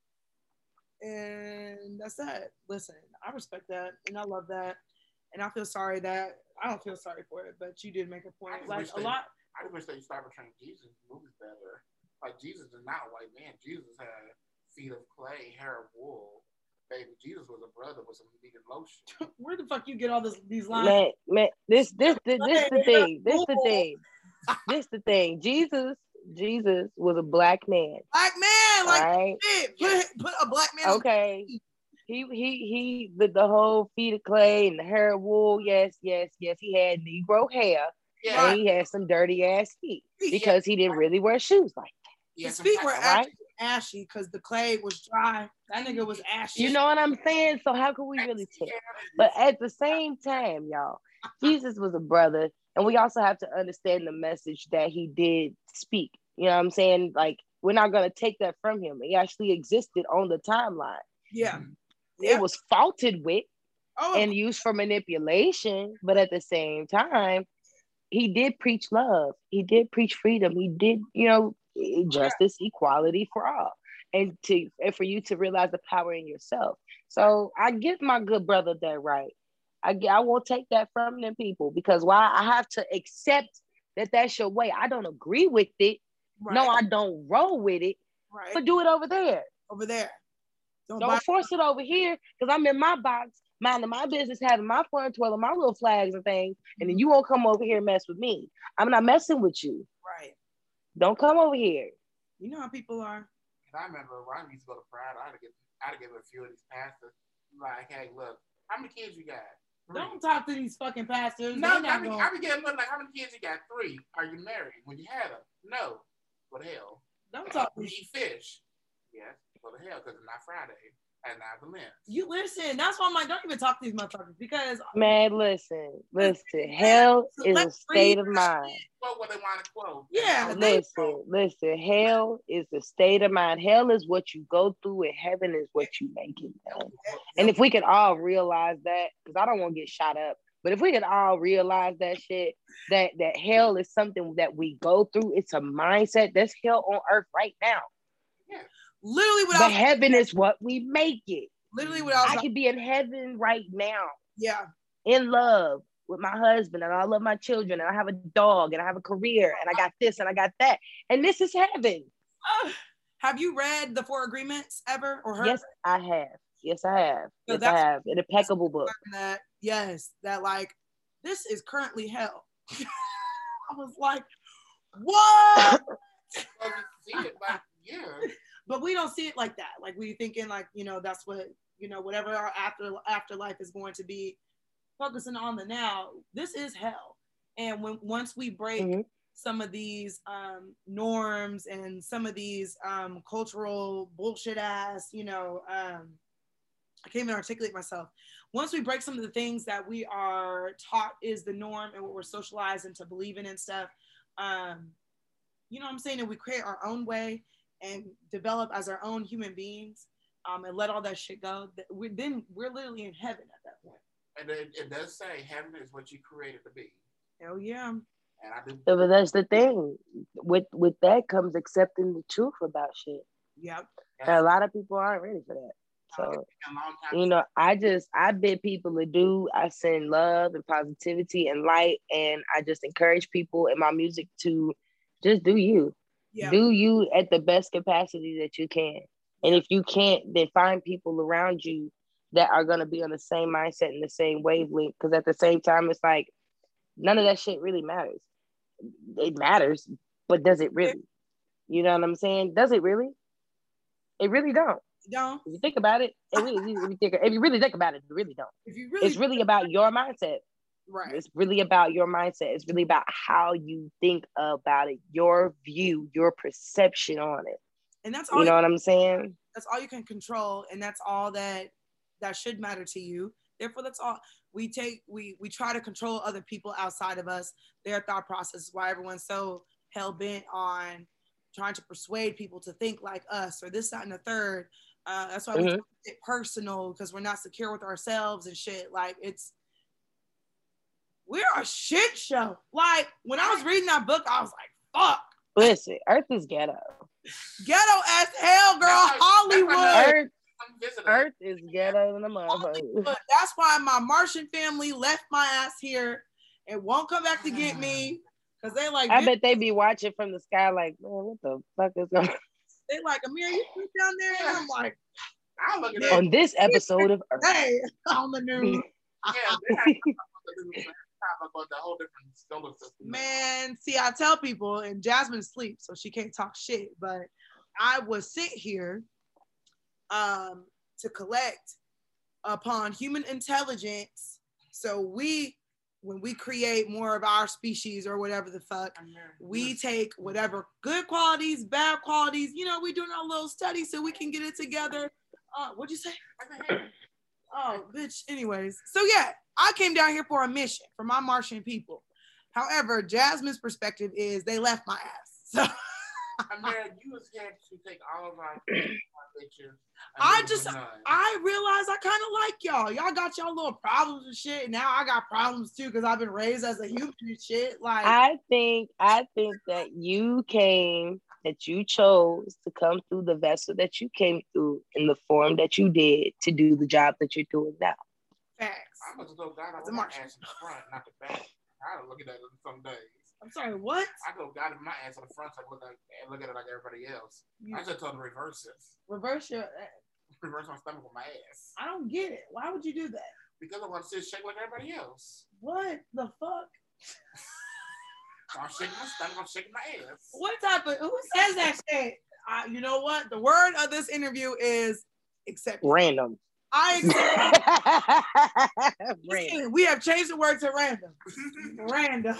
And that's that. Listen, I respect that, and I love that, and I feel sorry that I don't feel sorry for it, but you did make a point. Like a lot. I wish they started portraying Jesus movies better. Like, Jesus is not a white man. Jesus had feet of clay, hair of wool. Baby, Jesus was a brother with some vegan lotion. Where the fuck you get all these lines? Man, this the thing. This the thing. Jesus was a black man. Black man, like, right? Put a black man. Okay. He the whole feet of clay and the hair of wool. Yes. He had Negro hair. Yeah. And he had some dirty ass feet because he didn't really wear shoes like that. His feet were actually ashy because the clay was dry. That nigga was ashy. You know what I'm saying? So how can we really tell? But at the same time, y'all, Jesus was a brother, and we also have to understand the message that he did speak. You know what I'm saying? Like, we're not gonna take that from him. He actually existed on the timeline. Yeah. It was faulted with and used for manipulation, but at the same time, he did preach love. He did preach freedom. He did, you know, justice, equality for all, and for you to realize the power in yourself. So I give my good brother that right. I won't take that from them people, because why? I have to accept that that's your way. I don't agree with it. Right. No, I don't roll with it. Right. But do it over there. Over there. Don't force it over here, because I'm in my box, minding my business, having my fun, twirling my little flags and things, and then you won't come over here and mess with me. I'm not messing with you. Right. Don't come over here. You know how people are. And I remember when I used to go to Pride, I had to give a few of these pastors, like, hey, look, how many kids you got? Don't talk to these fucking pastors. No, I be getting like, how many kids you got? 3. Are you married? When you had them? No. What the hell? Don't talk. You eat fish? Yes. What the hell? Because it's not Friday. And not the lens. You listen. That's why I'm like, don't even talk to these motherfuckers because man, listen. Hell is a state of mind. Quote what they want to quote. Yeah. Listen. Hell is a state of mind. Hell is what you go through, and heaven is what you make it. And if we could all realize that, because I don't want to get shot up, but if we could all realize that shit, that hell is something that we go through, it's a mindset. That's hell on earth right now. Yeah. Literally, but heaven is what we make it. Literally, I could be in heaven right now. Yeah, in love with my husband, and I love my children, and I have a dog, and I have a career, and I got this, and I got that, and this is heaven. Have you read the 4 Agreements ever or heard? Yes, I have. So I have an impeccable book. That like this is currently hell. I was like, what? But we don't see it like that. Like we thinking like, that's what, whatever our afterlife is going to be, focusing on the now. This is hell. And once we break some of these norms and some of these cultural bullshit ass, I can't even articulate myself. Once we break some of the things that we are taught is the norm and what we're socialized into believing and stuff, you know what I'm saying? And we create our own way and develop as our own human beings, and let all that shit go, we're literally in heaven at that point. And it does say heaven is what you created to be. Hell yeah. And I do. But that's the thing. With that comes accepting the truth about shit. Yep. And a lot of people aren't ready for that. So, I bid people adieu. I send love and positivity and light, and I just encourage people in my music to just do you. Yeah. Do you at the best capacity that you can. And if you can't, then find people around you that are going to be on the same mindset and the same wavelength. Because at the same time, it's like, none of that shit really matters. It matters, but does it really? You know what I'm saying? Does it really? It really don't. Don't. If you think about it, if you really think about it, it really don't. It's really about your mindset. Right. It's really about your mindset. It's really about how you think about it, your view, your perception on it. And that's all you know what I'm saying? That's all you can control, and that's all that should matter to you. Therefore, that's all we try to control other people outside of us, their thought process, why everyone's so hell-bent on trying to persuade people to think like us or this, that, and the third. That's why we take it personal, because we're not secure with ourselves and shit. Like we're a shit show. Like when I was reading that book, I was like, fuck. Listen, Earth is ghetto. Ghetto as hell, girl. Hollywood. Earth is ghetto than a motherfucker. That's why my Martian family left my ass here and won't come back to get me. Cause they like, I bet they be watching from the sky like, man, what the fuck is going on? They like, Amir, you sit down there? And I'm like, I'm looking at on this episode of Earth. Hey, on the news. The whole different solar system. Man, see, I tell people, and Jasmine sleeps, so she can't talk shit, but I would sit here to collect upon human intelligence. So when we create more of our species or whatever the fuck, we take whatever good qualities, bad qualities, we doing our little study so we can get it together. What'd you say? Oh, bitch. Anyways, so yeah, I came down here for a mission for my Martian people. However, Jasmine's perspective is they left my ass. So you was here to take all of our pictures. I realized I kind of like y'all. Y'all got y'all little problems and shit. And now I got problems too because I've been raised as a human and shit. Like I think that you chose to come through the vessel that you came through in the form that you did to do the job that you're doing now. Facts. I must go God on my ass in the front, not the back. I look at that some days. I'm sorry, what? I go God in my ass on the front, so I look at it like everybody else. I just told them to reverse it. Reverse my stomach with my ass. I don't get it. Why would you do that? Because I want to sit shake like everybody else. What the fuck? I'm shaking my stomach. I'm shaking my ass. What type of? Who says that shit? You know what? The word of this interview is acceptance. Random. We have changed the word to random. Random.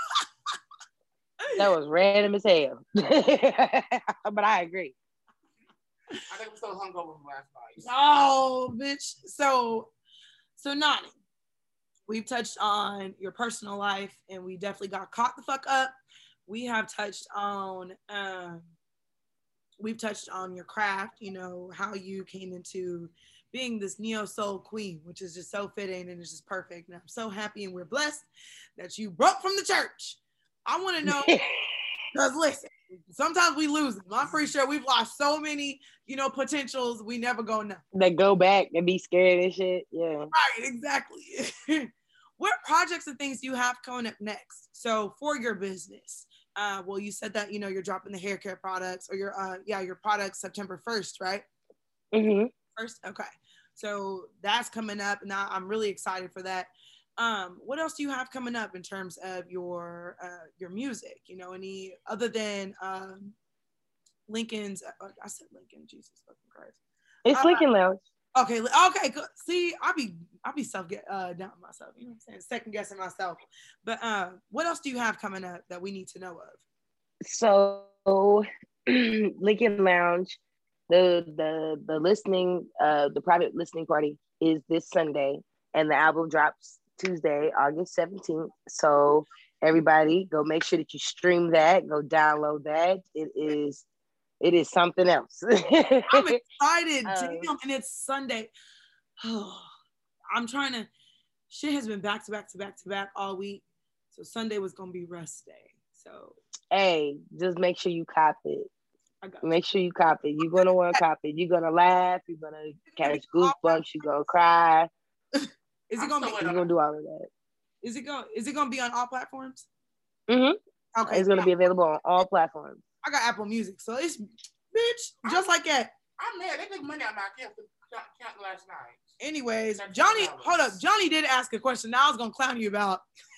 That was random as hell. But I agree. I think I'm so hungover from last night. Oh, bitch. So Nani, we've touched on your personal life, and we definitely got caught the fuck up. We have touched on your craft, you know, how you came into being this neo soul queen, which is just so fitting and it's just perfect. And I'm so happy and we're blessed that you broke from the church. I want to know, because listen, sometimes we lose them. I'm pretty sure we've lost so many, you know, potentials we never go know. They go back and be scared and shit. Yeah. Right, exactly. What projects and things do you have coming up next? So for your business, well, you said that, you know, you're dropping the hair care products or your products September 1st, right? Mm-hmm. First, okay. So that's coming up, and I'm really excited for that. What else do you have coming up in terms of your music? You know, any other than Lincoln's? I said Lincoln. Jesus fucking Christ. It's Lincoln Lounge. Okay. Good. See, I'll be self doubting myself. You know what I'm saying? Second guessing myself. But what else do you have coming up that we need to know of? So Lincoln Lounge, the listening, the private listening party is this Sunday, and the album drops Tuesday, August 17th. So everybody go make sure that you stream that, go download that. It is something else. I'm excited. Damn, and it's Sunday. I'm trying to, shit has been back to back all week. So Sunday was going to be rest day. So. Hey, just make sure you cop it. Make sure you cop it. You're going to want to cop it. You're going to laugh. You're going to catch goosebumps. You're going to cry. Is it going to be? You're going to do all of that. Is it going to be on all platforms? Mm-hmm. Okay. It's going to be available on all platforms. I got Apple Music, so it's, bitch, just like that. I'm mad. They took money out of my account last night. Anyways, Johnny, hold up. Johnny did ask a question. Now I was going to clown you about.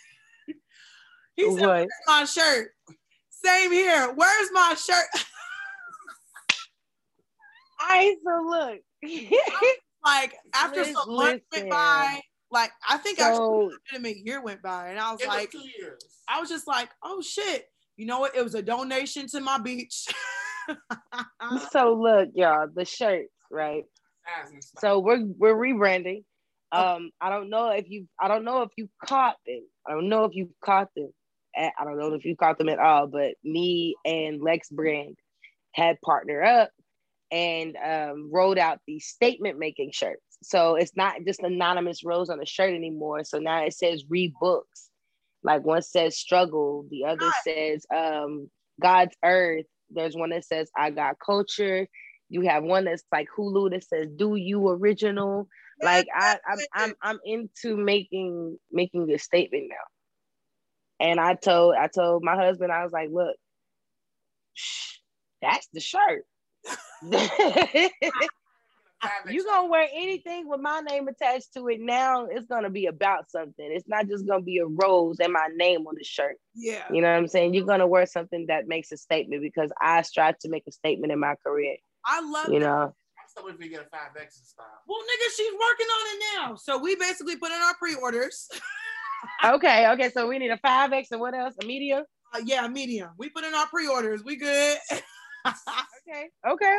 He said, "Where's my shirt?" Same here. Where's my shirt? I so look. Like after some months went by, like I think actually a legitimate year went by, and I was like, 2 years. I was just like, oh shit. You know what? It was a donation to my beach. So look, y'all, the shirts, right? So we're rebranding. I don't know if you caught them. I don't know if you caught them. I don't know if you caught them at all, but me and Lex Brand had partnered up and rolled out these statement making shirts. So it's not just anonymous rose on the shirt anymore. So now it says read books. Like one says struggle, the other says God's earth. There's one that says I got culture. You have one that's like Hulu that says do you original. Like I'm into making a statement now. And I told my husband, I was like, look, that's the shirt. You gonna wear anything with my name attached to it now, it's gonna be about something. It's not just gonna be a rose and my name on the shirt. Yeah. You know what I'm saying? You're gonna wear something that makes a statement because I strive to make a statement in my career. I love you know. I'm still waiting to get a 5X and stuff. Well, nigga, she's working on it now. So we basically put in our pre-orders. Okay. So we need a 5X and what else? A medium? Yeah, medium. We put in our pre-orders. We good. Okay.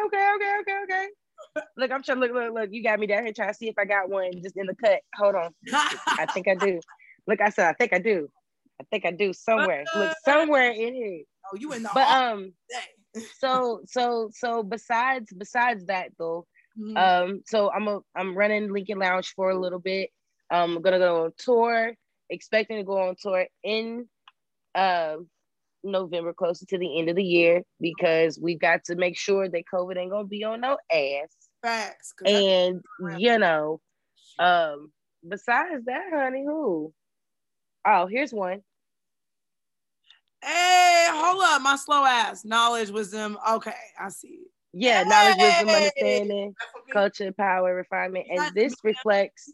Look, I'm trying. Look. You got me down here trying to see if I got one just in the cut. Hold on. I think I do. Look, I said I think I do. Somewhere. Look, somewhere in here. Oh, you in the. But So besides that though, so I'm running Lincoln Lounge for a little bit. I'm gonna go on tour. Expecting to go on tour in November, closer to the end of the year, because we've got to make sure that COVID ain't gonna be on no ass. Facts. And you know, besides that, honey, who? Oh, here's one. Hey, hold up, my slow ass. Knowledge, wisdom. Okay, I see it. Yeah, knowledge, wisdom, understanding, culture, power, refinement, and this reflects.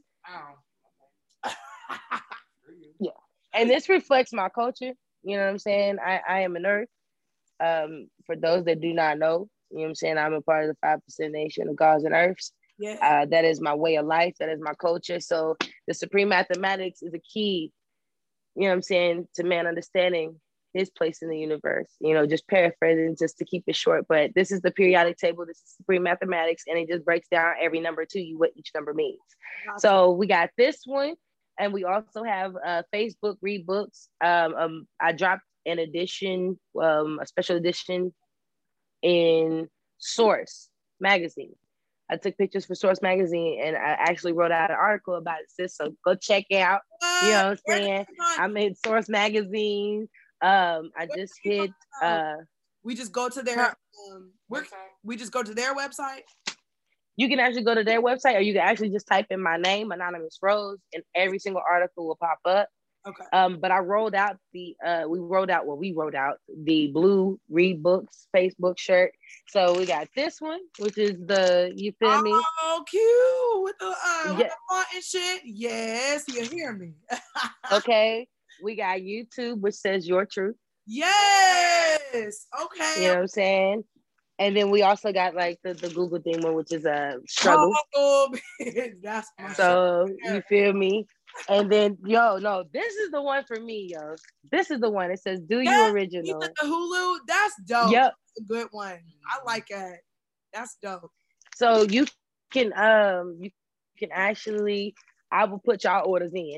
Yeah, and this reflects my culture. You know what I'm saying? I am an earth. For those that do not know, you know what I'm saying? I'm a part of the 5% nation of gods and earths. Yeah. That is my way of life. That is my culture. So the supreme mathematics is a key, you know what I'm saying, to man understanding his place in the universe. You know, just paraphrasing just to keep it short. But this is the periodic table. This is supreme mathematics. And it just breaks down every number to you, what each number means. Awesome. So we got this one. And we also have Facebook Read Books. I dropped an edition, a special edition in Source magazine. I took pictures for Source magazine and I actually wrote out an article about it, sis. So go check it out. You know what I'm saying? I'm in Source magazine. I just hit. We just go to their. We just go to their website. You can actually go to their website, or you can actually just type in my name, Anonymous Rose, and every single article will pop up. Okay. But I rolled out we wrote out the blue Read Books Facebook shirt. So we got this one, which is you feel me? Oh, cute with the font and shit. Yes, you hear me. Okay. We got YouTube, which says Your Truth. Yes. Okay. You know what I'm saying? And then we also got like the Google thing one, which is a struggle. Oh, that's my so you feel me? And then this is the one for me, yo. This is the one. It says "Do You Original." The Hulu, that's dope. Yep, that's a good one. I like that. That's dope. So you can actually, I will put y'all orders in.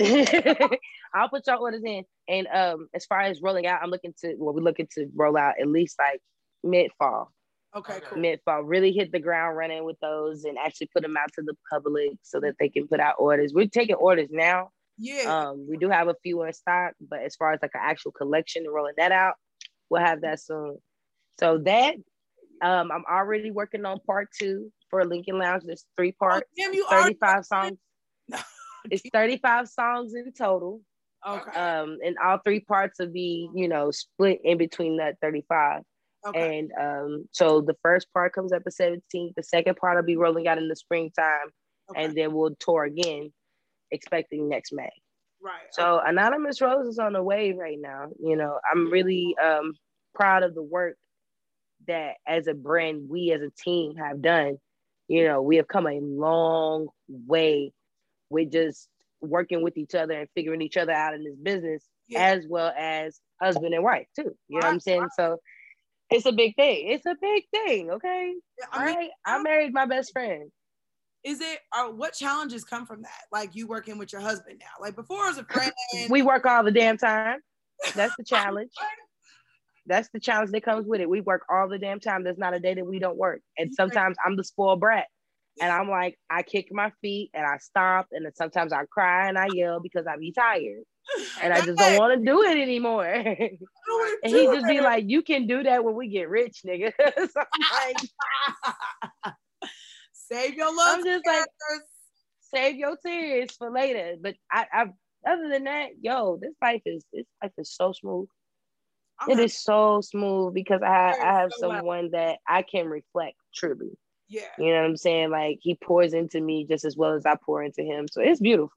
I'll put y'all orders in, and as far as rolling out, we're looking to roll out at least like mid-fall. Okay, cool. Mid-fall, really hit the ground running with those and actually put them out to the public so that they can put out orders. We're taking orders now. Yeah. We do have a few in stock, but as far as like an actual collection and rolling that out, we'll have that soon. So that, I'm already working on part 2 for Lincoln Lounge. There's 3 parts, 35 songs. No. It's 35 songs in total. Okay. And all 3 parts will be, split in between that 35. Okay. And so the first part comes up the 17th. The second part will be rolling out in the springtime. Okay. And then we'll tour again, expecting next May. Right. So Anonymous Rose is on the wave right now. I'm really proud of the work that as a brand, we as a team have done. We have come a long way with just working with each other and figuring each other out in this business, as well as husband and wife too. You know what I'm saying? So it's a big thing. It's a big thing. Okay. I married my best friend. Is it, what challenges come from that? Like you working with your husband now? Like before as a friend. We work all the damn time. That's the challenge. That's the challenge that comes with it. We work all the damn time. There's not a day that we don't work. And sometimes I'm the spoiled brat. And I'm like, I kick my feet and I stomp. And then sometimes I cry and I yell because I be tired. And I just don't want to do it anymore. And he just be like, you can do that when we get rich, nigga. So I'm like, save your love. I'm just like, save your tears for later. But I other than that, this life is so smooth. It is so smooth because I have someone that I can reflect truly. Yeah. You know what I'm saying? Like he pours into me just as well as I pour into him. So it's beautiful.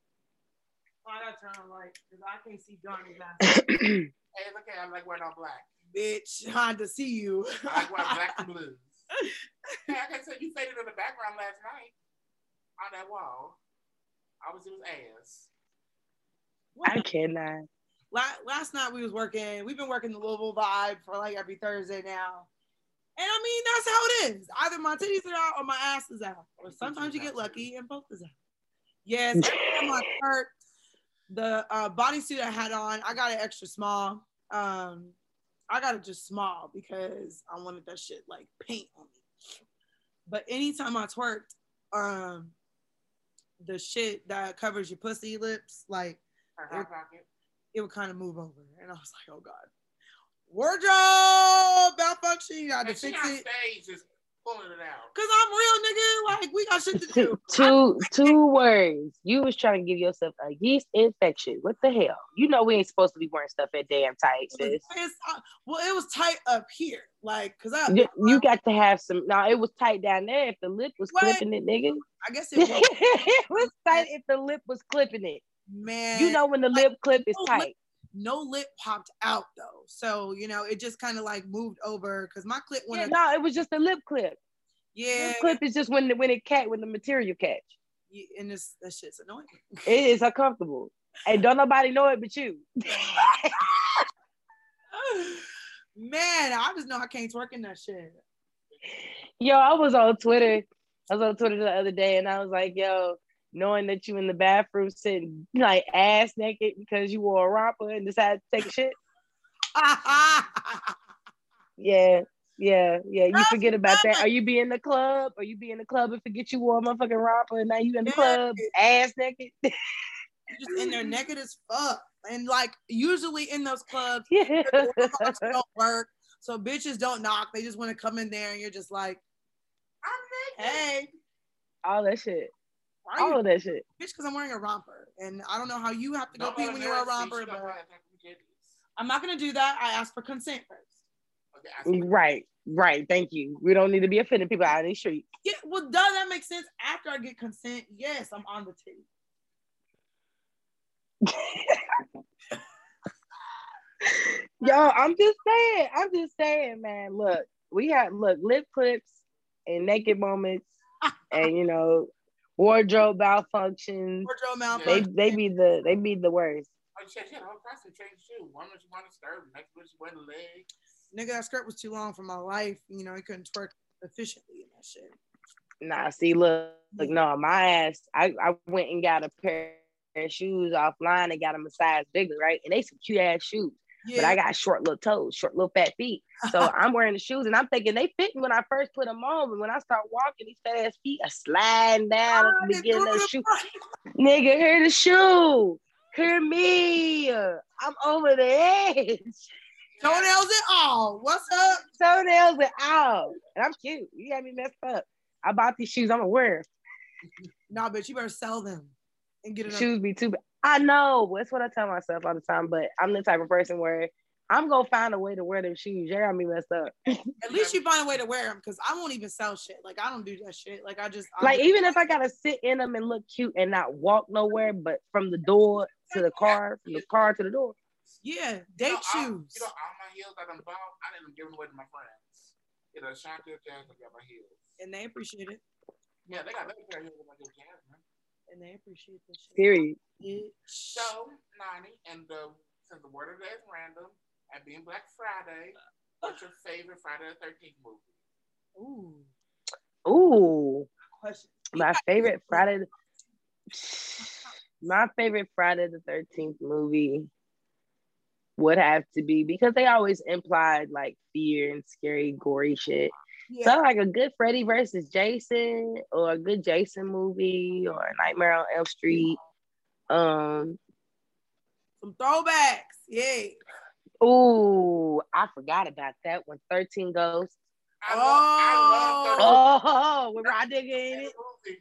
I gotta turn on light because I can't see Johnny now. Hey, it's okay. I like wearing all black. Bitch, hard to see you. I like wearing black and blues. Hey, I can say you faded in the background last night on that wall. It was ass. I cannot. Last night we've been working the Louisville vibe for like every Thursday now. And I mean, that's how it is. Either my titties are out or my ass is out. Or sometimes you get lucky and both is out. Yes, every time I hurt, the bodysuit I had on, I got it extra small. I got it just small because I wanted that shit like paint on me. But anytime I twerked, the shit that covers your pussy lips, like it would kind of move over. And I was like, oh God. Wardrobe malfunction. You got to fix it. Stage just pulling it out. Cause I'm real, nigga. Like we got shit to do. Two words. You was trying to give yourself a yeast infection. What the hell? You know we ain't supposed to be wearing stuff that damn tight, sis. Well, it was tight up here, like cause you got to have some. No, it was tight down there. If the lip was clipping it, nigga. I guess it was. It was tight if the lip was clipping it. Man, you know when the lip clip is tight. No lip popped out though, so it just kind of like moved over because my clip went. No, it was just a lip clip. Yeah. Lip clip is just when the material catch. Yeah, and that shit's annoying. It is uncomfortable. And don't nobody know it but you. Man, I just know I can't twerk in that shit. Yo, I was on Twitter the other day and I was like, yo, knowing that you in the bathroom sitting like ass naked because you wore a romper and decided to take a shit. Yeah. You forget about that. Or you be in the club and forget you wore a motherfucking romper and now you in the club ass naked. You're just in there naked as fuck. And like usually in those clubs, don't work. So bitches don't knock. They just want to come in there and you're just like, I'm naked. Hey. All that shit. All of that shit. Bitch, because I'm wearing a romper. And I don't know how you have to go pee when you wear a romper, but I'm not gonna do that. I ask for consent first. Okay, right. Thank you. We don't need to be offending people out in the street. Yeah, well, does that make sense? After I get consent, yes, I'm on the titty. Yo, I'm just saying, man. Look, we have lip clips and naked moments, and wardrobe malfunctions. They be the worst. Oh shit, whole person changed too. One was wearing a skirt, next was wearing legs. Nigga, that skirt was too long for my life. He couldn't twerk efficiently in that shit. Nah, see, look, no, my ass. I went and got a pair of shoes offline and got them a size bigger, right? And they some cute ass shoes. Yeah. But I got short little toes, short little fat feet. So I'm wearing the shoes and I'm thinking they fit me when I first put them on. But when I start walking, these fat ass feet are sliding down at the beginning of the shoe. Nigga, hear the shoe. Hear me. I'm over the edge. Toenails and all. What's up? Toenails and all. And I'm cute. You got me messed up. I bought these shoes. I'm gonna wear them. Nah, bitch, you better sell them and get it. Shoes be too bad. I know. That's what I tell myself all the time. But I'm the type of person where I'm gonna find a way to wear them shoes. You got me messed up. At least you find a way to wear them, because I won't even sell shit. Like I don't do that shit. Like even if I gotta sit in them and look cute and not walk nowhere, but from the door to the car, from the car to the door. Yeah, date shoes. All my heels that I'm bought, I didn't give them away to my friends. Ashanti or Jazz, I got my heels. And they appreciate it. Yeah, they got better pair of heels than my Jazz, man. And they appreciate this shit. Period. So, Nani, and since the word of the day is random, and being Black Friday, what's your favorite Friday the 13th movie? Ooh. My favorite Friday the 13th movie would have to be, because they always implied like fear and scary, gory shit. Yeah. So like a good Freddy versus Jason, or a good Jason movie, or Nightmare on Elm Street. Some throwbacks. Yeah. Ooh, I forgot about that one. 13 Ghosts. I love 13. Oh, with Rod Digger in it.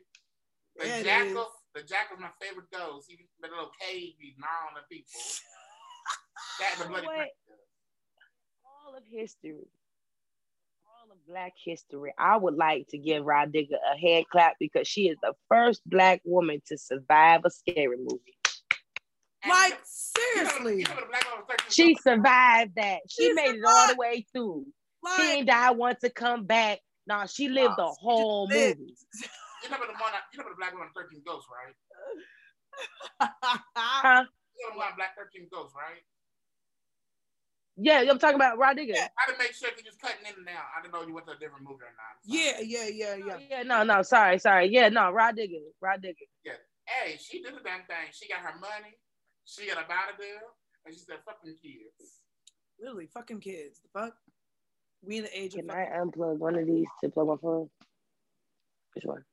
The Jackal's my favorite ghost. He made a little cave, he's gnawing at people. That's a bloody all of history. All of Black history. I would like to give Rod Digger a hand clap, because she is the first Black woman to survive a scary movie. Like, seriously. She survived that. She made it all the way through. Like, she ain't died once to come back. No, she lived the whole movie. You know the Black woman 13 Ghosts, right? Huh? You know the Black 13 Ghosts, right? Yeah, I'm talking about Rod Digger. Yeah, I didn't make sure if you just cutting in and out. I didn't know you went to a different movie or not. Yeah. No, sorry. Yeah, no, Rod Digger. Yeah. Hey, she did the damn thing. She got her money. She got a body deal. And she said, fucking kids. Literally, fucking kids. The fuck? We in the age of. Can I unplug one of these to plug my phone? Which one?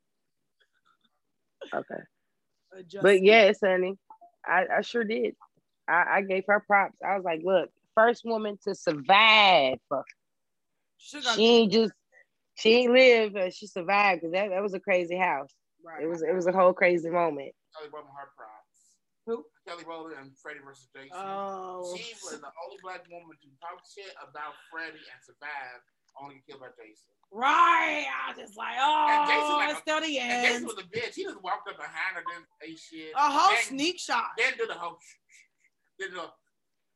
Okay. But yes, honey, I sure did. I gave her props. I was like, look, first woman to survive. She ain't live, she survived, because that was a crazy house. Right. It was a whole crazy moment. Kelly Rowland, her props. Who? Kelly Rowland and Freddy versus Jason. Oh. She was the only Black woman to talk shit about Freddy and survive, only killed by Jason. Right. I was just like, it's still the end. And Jason was a bitch. He just walked up behind her, didn't say shit. A whole sneak shot. Then do the whole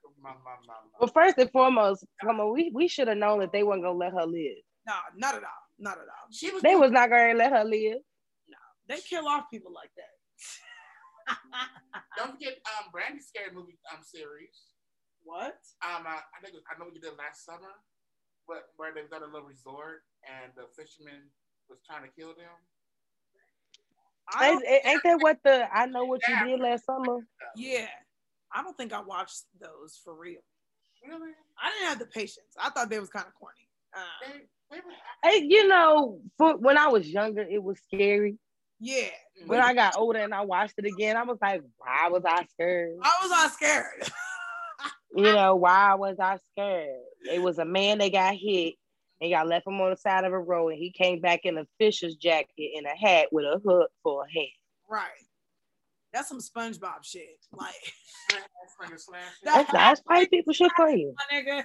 Well, first and foremost, we should have known that they weren't gonna let her live. No, not at all. Not at all. They was not going to let her live. No, they kill off people like that. Don't forget Brandy's scary movie series. What? I know we did last summer, but where they got a little resort and the fisherman was trying to kill them. Ain't that what I Know What You Did Last Summer? Yeah, I don't think I watched those for real. Really? I didn't have the patience. I thought they was kind of corny. When I was younger, it was scary. Yeah. When I got older and I watched it again, I was like, why was I scared? Why was I scared? Why was I scared? It was a man that got hit and y'all left him on the side of a road and he came back in a fisher's jacket and a hat with a hook for a head. Right. That's some SpongeBob shit. Like that's white people shit for you.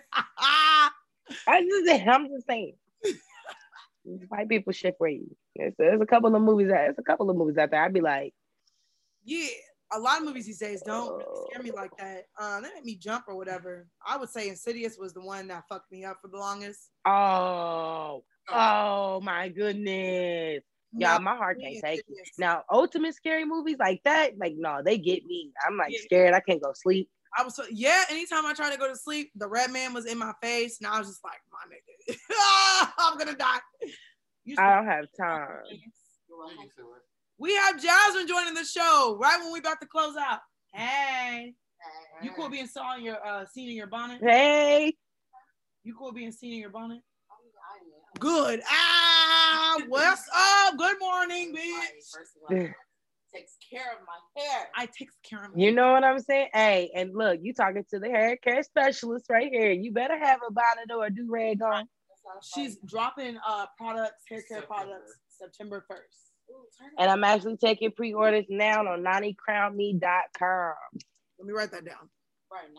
I'm just saying. White people shit for you. There's a couple of movies out there. I'd be like, yeah, a lot of movies these days don't really scare me like that. They make me jump or whatever. I would say Insidious was the one that fucked me up for the longest. Oh my goodness. Yeah, my heart can't take it. Now, ultimate scary movies like that, like, no, they get me. I'm like scared. I can't go sleep. Anytime I try to go to sleep, the red man was in my face, and I was just like, my nigga, I'm gonna die. I don't have time. We have Jasmine joining the show right when we about to close out. Hey. You cool being seen in your bonnet? Hey. You cool being seen in your bonnet? Good. What's up? Good morning, bitch. Takes care of my hair. I takes care of my You know what I'm saying? Hey, and look, you talking to the hair care specialist right here. You better have a bonnet or a do-rag on. She's dropping hair care products September 1st. And I'm actually taking pre-orders now on NaniCrownMe.com. Let me write that down. Right,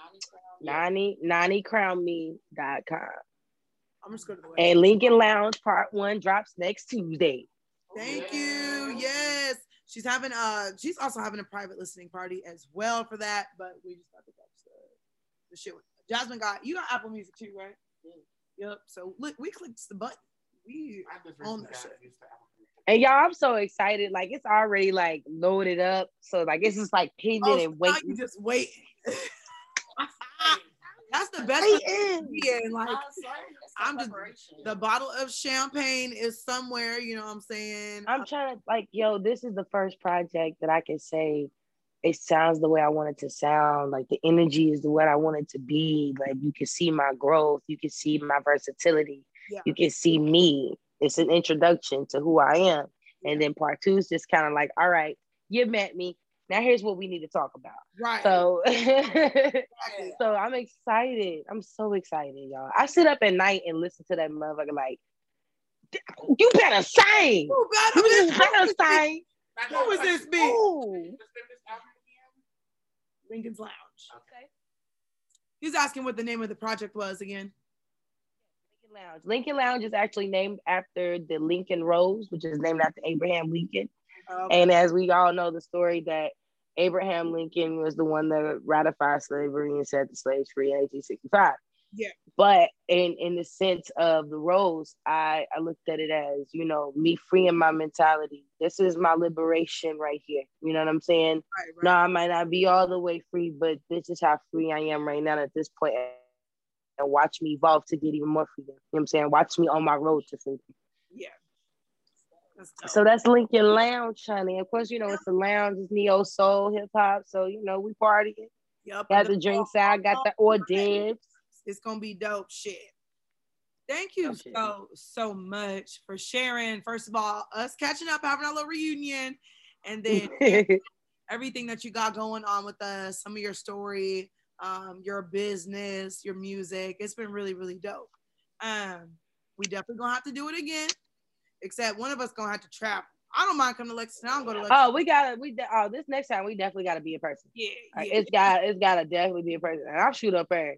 NaniCrownMe.com. I'm just going to the website. And Lincoln Lounge Part 1 drops next Tuesday. Thank you. Yes. She's also having a private listening party as well for that, but we just got to catch the shit. Jasmine you got Apple Music too, right? Yeah. Yep. So look, we clicked the button. We on that shit. And y'all, I'm so excited. Like, it's already like loaded up. So like it's just like pinging and waiting. You just wait. That's the best. Like, I'm just the bottle of champagne is somewhere. You know what I'm saying? I'm trying to this is the first project that I can say it sounds the way I want it to sound. Like the energy is what I want it to be. Like you can see my growth, you can see my versatility, you can see me. It's an introduction to who I am, and then part 2 is just kind of like, all right, you met me. Now here's what we need to talk about. Right. So, so I'm excited. I'm so excited, y'all. I sit up at night and listen to that motherfucker like, you better sing. You better sing. Who is this bitch? Lincoln's Lounge. Okay. He's asking what the name of the project was again. Lincoln Lounge is actually named after the Lincoln Rose, which is named after Abraham Lincoln. Okay. And as we all know the story that Abraham Lincoln was the one that ratified slavery and set the slaves free in 1865. Yeah. But in the sense of the rose, I looked at it as, me freeing my mentality. This is my liberation right here. You know what I'm saying? Right. No, I might not be all the way free, but this is how free I am right now at this point. And watch me evolve to get even more freedom. You know what I'm saying? Watch me on my road to freedom. Yeah. So that's Lincoln Lounge, honey. Of course, it's a lounge, it's neo soul, hip hop. So, we partying. Yep. Got the drinks out, got the hors d'oeuvres. It's gonna be dope shit. Thank you so much for sharing. First of all, us catching up, having a little reunion, and then everything that you got going on with us, some of your story, your business, your music. It's been really, really dope. We definitely gonna have to do it again. Except one of us gonna have to travel. I don't mind coming to Lexington. I don't go to Lexington. Oh, this next time we definitely gotta be in person. Yeah. It's gotta definitely be in person. And I'll shoot up there.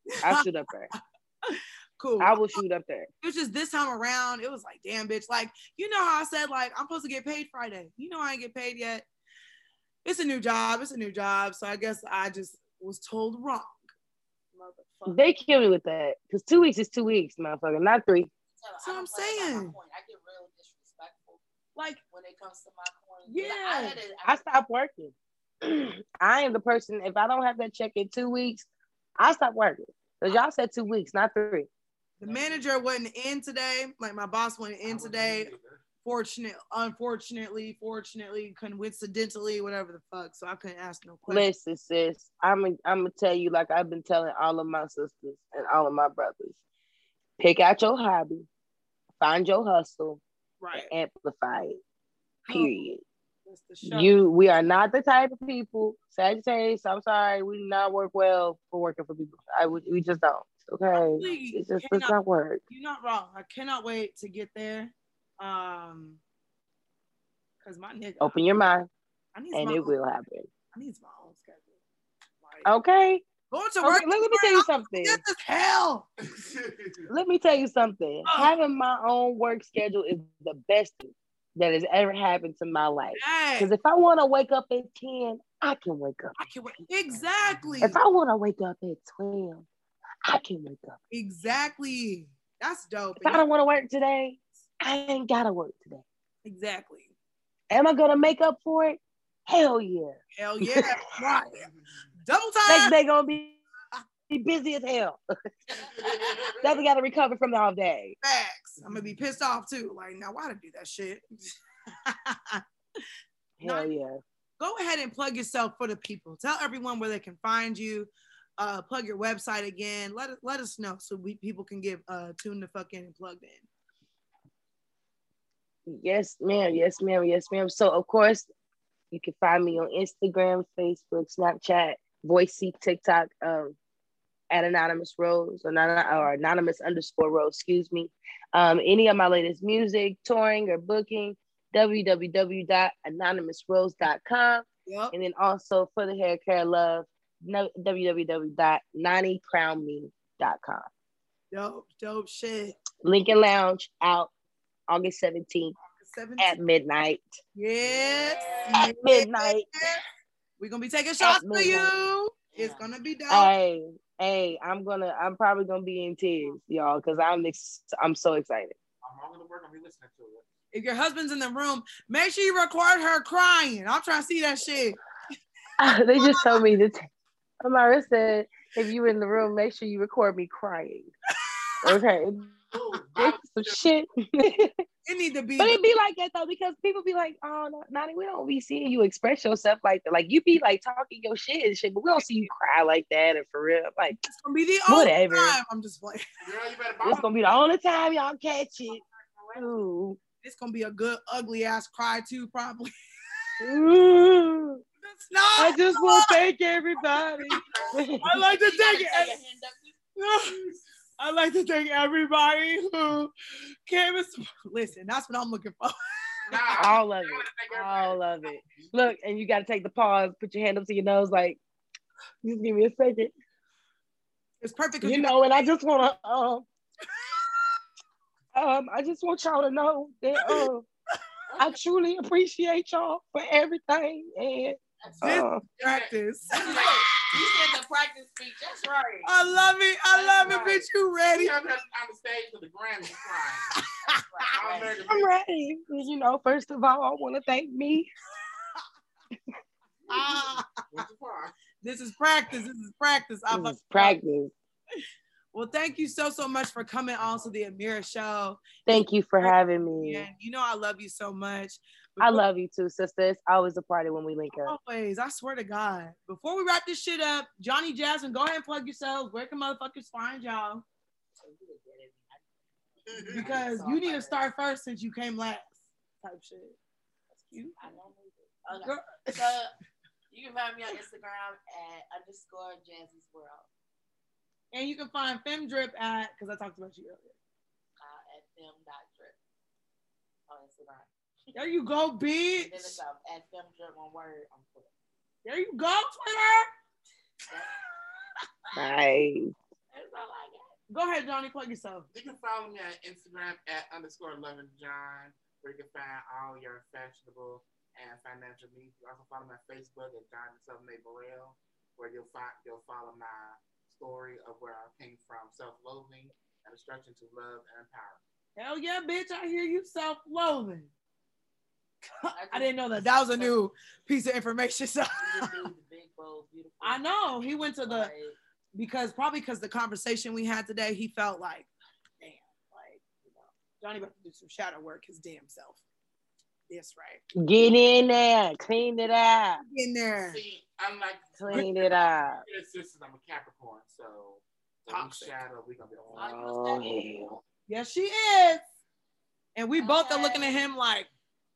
Cool. I will shoot up there. It was just this time around, it was like, damn, bitch. Like, you know how I said, like, I'm supposed to get paid Friday. I ain't get paid yet. It's a new job. So I guess I just was told wrong. They kill me with that. Because 2 weeks is 2 weeks, motherfucker, not 3. That's what I'm saying. Like when it comes to my coin. Yeah. I stopped working. I am the person, if I don't have that check in 2 weeks, I stop working. Because y'all said 2 weeks, not 3. The manager wasn't in today. Like my boss wasn't in today. Unfortunately, fortunately, coincidentally, whatever the fuck. So I couldn't ask no questions. Listen, sis, I'm gonna tell you like I've been telling all of my sisters and all of my brothers. Pick out your hobby, find your hustle, right, and amplify it. Period. Oh, We are not the type of people, Sagittarius. I'm sorry, we do not work well for working for people. We just don't. Okay, it just does not work. You're not wrong. I cannot wait to get there. Cause my nigga. Open your mind, and it will happen. I need my own schedule. Like, okay. Going to work. Let me tell you something. This is hell. Let me tell you something. Having my own work schedule is the best thing that has ever happened to my life. Because if I want to wake up at 10, I can wake up. I can wake. Exactly. If I want to wake up at 12, I can wake up. Exactly. That's dope. If I don't want to work today, I ain't got to work today. Exactly. Am I going to make up for it? Hell yeah. Hell yeah. Right. Double time. Next day going to be busy as hell. Definitely got to recover from the off day. Facts. I'm going to be pissed off too. Like, now why to do that shit? Hell yeah. Go ahead and plug yourself for the people. Tell everyone where they can find you. Plug your website again. Let us know so people can get tuned the fuck in and plugged in. Yes, ma'am. Yes, ma'am. Yes, ma'am. So, of course, you can find me on Instagram, Facebook, Snapchat, Voicey, TikTok, at Anonymous Rose or Anonymous_Rose, excuse me. Any of my latest music, touring, or booking, www.anonymousrose.com. Yep. And then also for the hair care love, www.NaniCrownMe.com. Dope shit. Lincoln Lounge out August 17th. At midnight. Yes. At midnight. We're gonna be taking shots for you. It's gonna be dope. Hey, I'm probably gonna be in tears, y'all, because I'm so excited. I'm all gonna work. I'm listening to it. If your husband's in the room, make sure you record her crying. I'm trying to see that shit. They just told me that. Amara said, if you in the room, make sure you record me crying. Okay. Some shit. It need to be. But it be like that though, because people be like, oh, no, Nani, we don't be seeing you express yourself like that. Like you be like talking your shit and shit, but we don't see you cry like that. And for real, like it's gonna be the only whatever. time. I'm just like, it's gonna be the only time y'all catch it. Ooh. It's gonna be a good ugly ass cry too, probably. Ooh. It's not. I just want to thank everybody. I like to thank it. I'd like to thank everybody who came and listen. That's what I'm looking for. All of it. Look, and you got to take the pause. Put your hand up to your nose, like, just give me a second. It's perfect. You know, and I just want to, I just want y'all to know that I truly appreciate y'all for everything. And practice. You said the practice speech. That's right. I love it, bitch. You ready? You have on the stage for the Grammy crying. I'm ready. You know, first of all, I want to thank me. This is practice. Practice. Well, thank you so much for coming on to the Amira Show. Thank you for having me. And you know I love you so much. I love you too, sister. It's always a party when we link up. Always. I swear to God. Before we wrap this shit up, Johnny Jasmine, go ahead and plug yourselves. Where can motherfuckers find y'all? Because you need to start first since you came last. Type shit. That's cute. I know. Okay. So you can find me on Instagram at _Jazzy's World. And you can find FemDrip at, because I talked about you earlier. At fem.drip on Instagram. There you go, bitch. And then it's at FemDrip on Word on Twitter. There you go, Twitter. Nice. That's all I got. Go ahead, Johnny, plug yourself. You can follow me on Instagram at _LovinJohn, where you can find all your fashionable and financial needs. You also follow my Facebook at John Self-Made Burrell, where you'll follow my story of where I came from, self-loathing and instruction to love and empower. Hell yeah, bitch! I hear you self-loathing. I didn't know that. That was a new piece of information. So I know he went to the because the conversation we had today, he felt like, damn, like Johnny about to do some shadow work his damn self. That's right. Get in there, clean it up. Get in there. See, I'm like clean it up. Sisters, I'm a Capricorn, so shadow we gonna be oh hell. Yes, she is. And we both are looking at him like,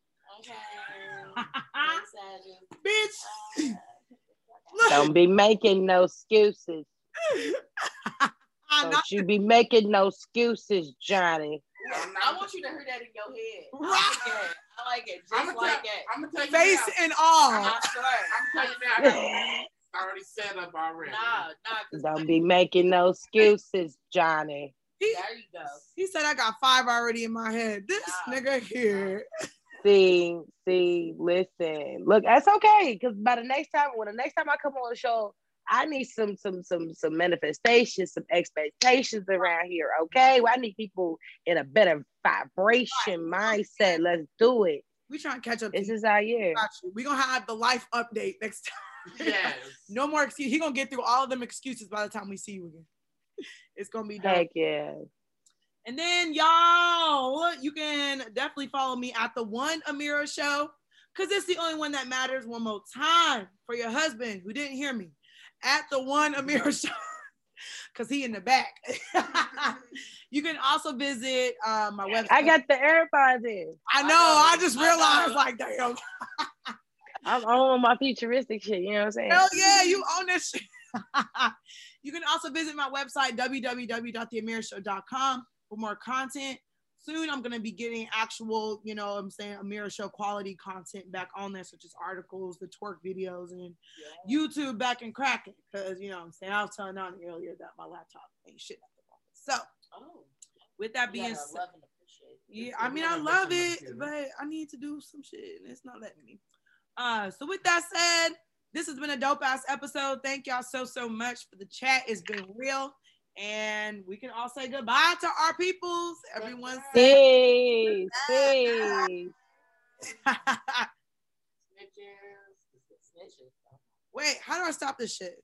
bitch. Don't be making no excuses. Don't you be making no excuses, Johnny. I want you to hear that in your head. Right. I like it. Just like that. I'm gonna tell you face now. and all. I swear. I'm telling you now. I already set up already. Nah. Don't be making no excuses, Johnny. There you go. He said I got 5 already in my head. This nigga here. See, listen. Look, that's okay. Because by the next time I come on the show, I need some manifestations, some expectations around here. Okay, well, I need people in a better vibration mindset. Let's do it. We trying to catch up. This is our year. We gonna have the life update next time. Yes. No more excuses. He gonna get through all of them excuses by the time we see you again. It's gonna be dope. Heck yeah. And then y'all, you can definitely follow me at the One Amira Show, because it's the only one that matters. One more time for your husband who didn't hear me. At the One Amira Show, because he in the back. You can also visit my website. I got the AirPods in. I know. I just realized, like, damn. I'm on my futuristic shit. You know what I'm saying? Hell yeah, you own this shit. You can also visit my website, www.theamirshow.com, for more content. Soon, I'm going to be getting actual, you know what I'm saying, Amira Show quality content back on there, such as articles, the twerk videos, and YouTube back and cracking. Because, you know what I'm saying, I was telling Nani earlier that my laptop ain't shit at the moment. So, with that being said, yeah, I mean, I love it, but I need to do some shit, and it's not letting me. So with that said, this has been a dope ass episode. Thank y'all so much for the chat. It's been real. And we can all say goodbye to our peoples. Everyone say peace. Wait, how do I stop this shit?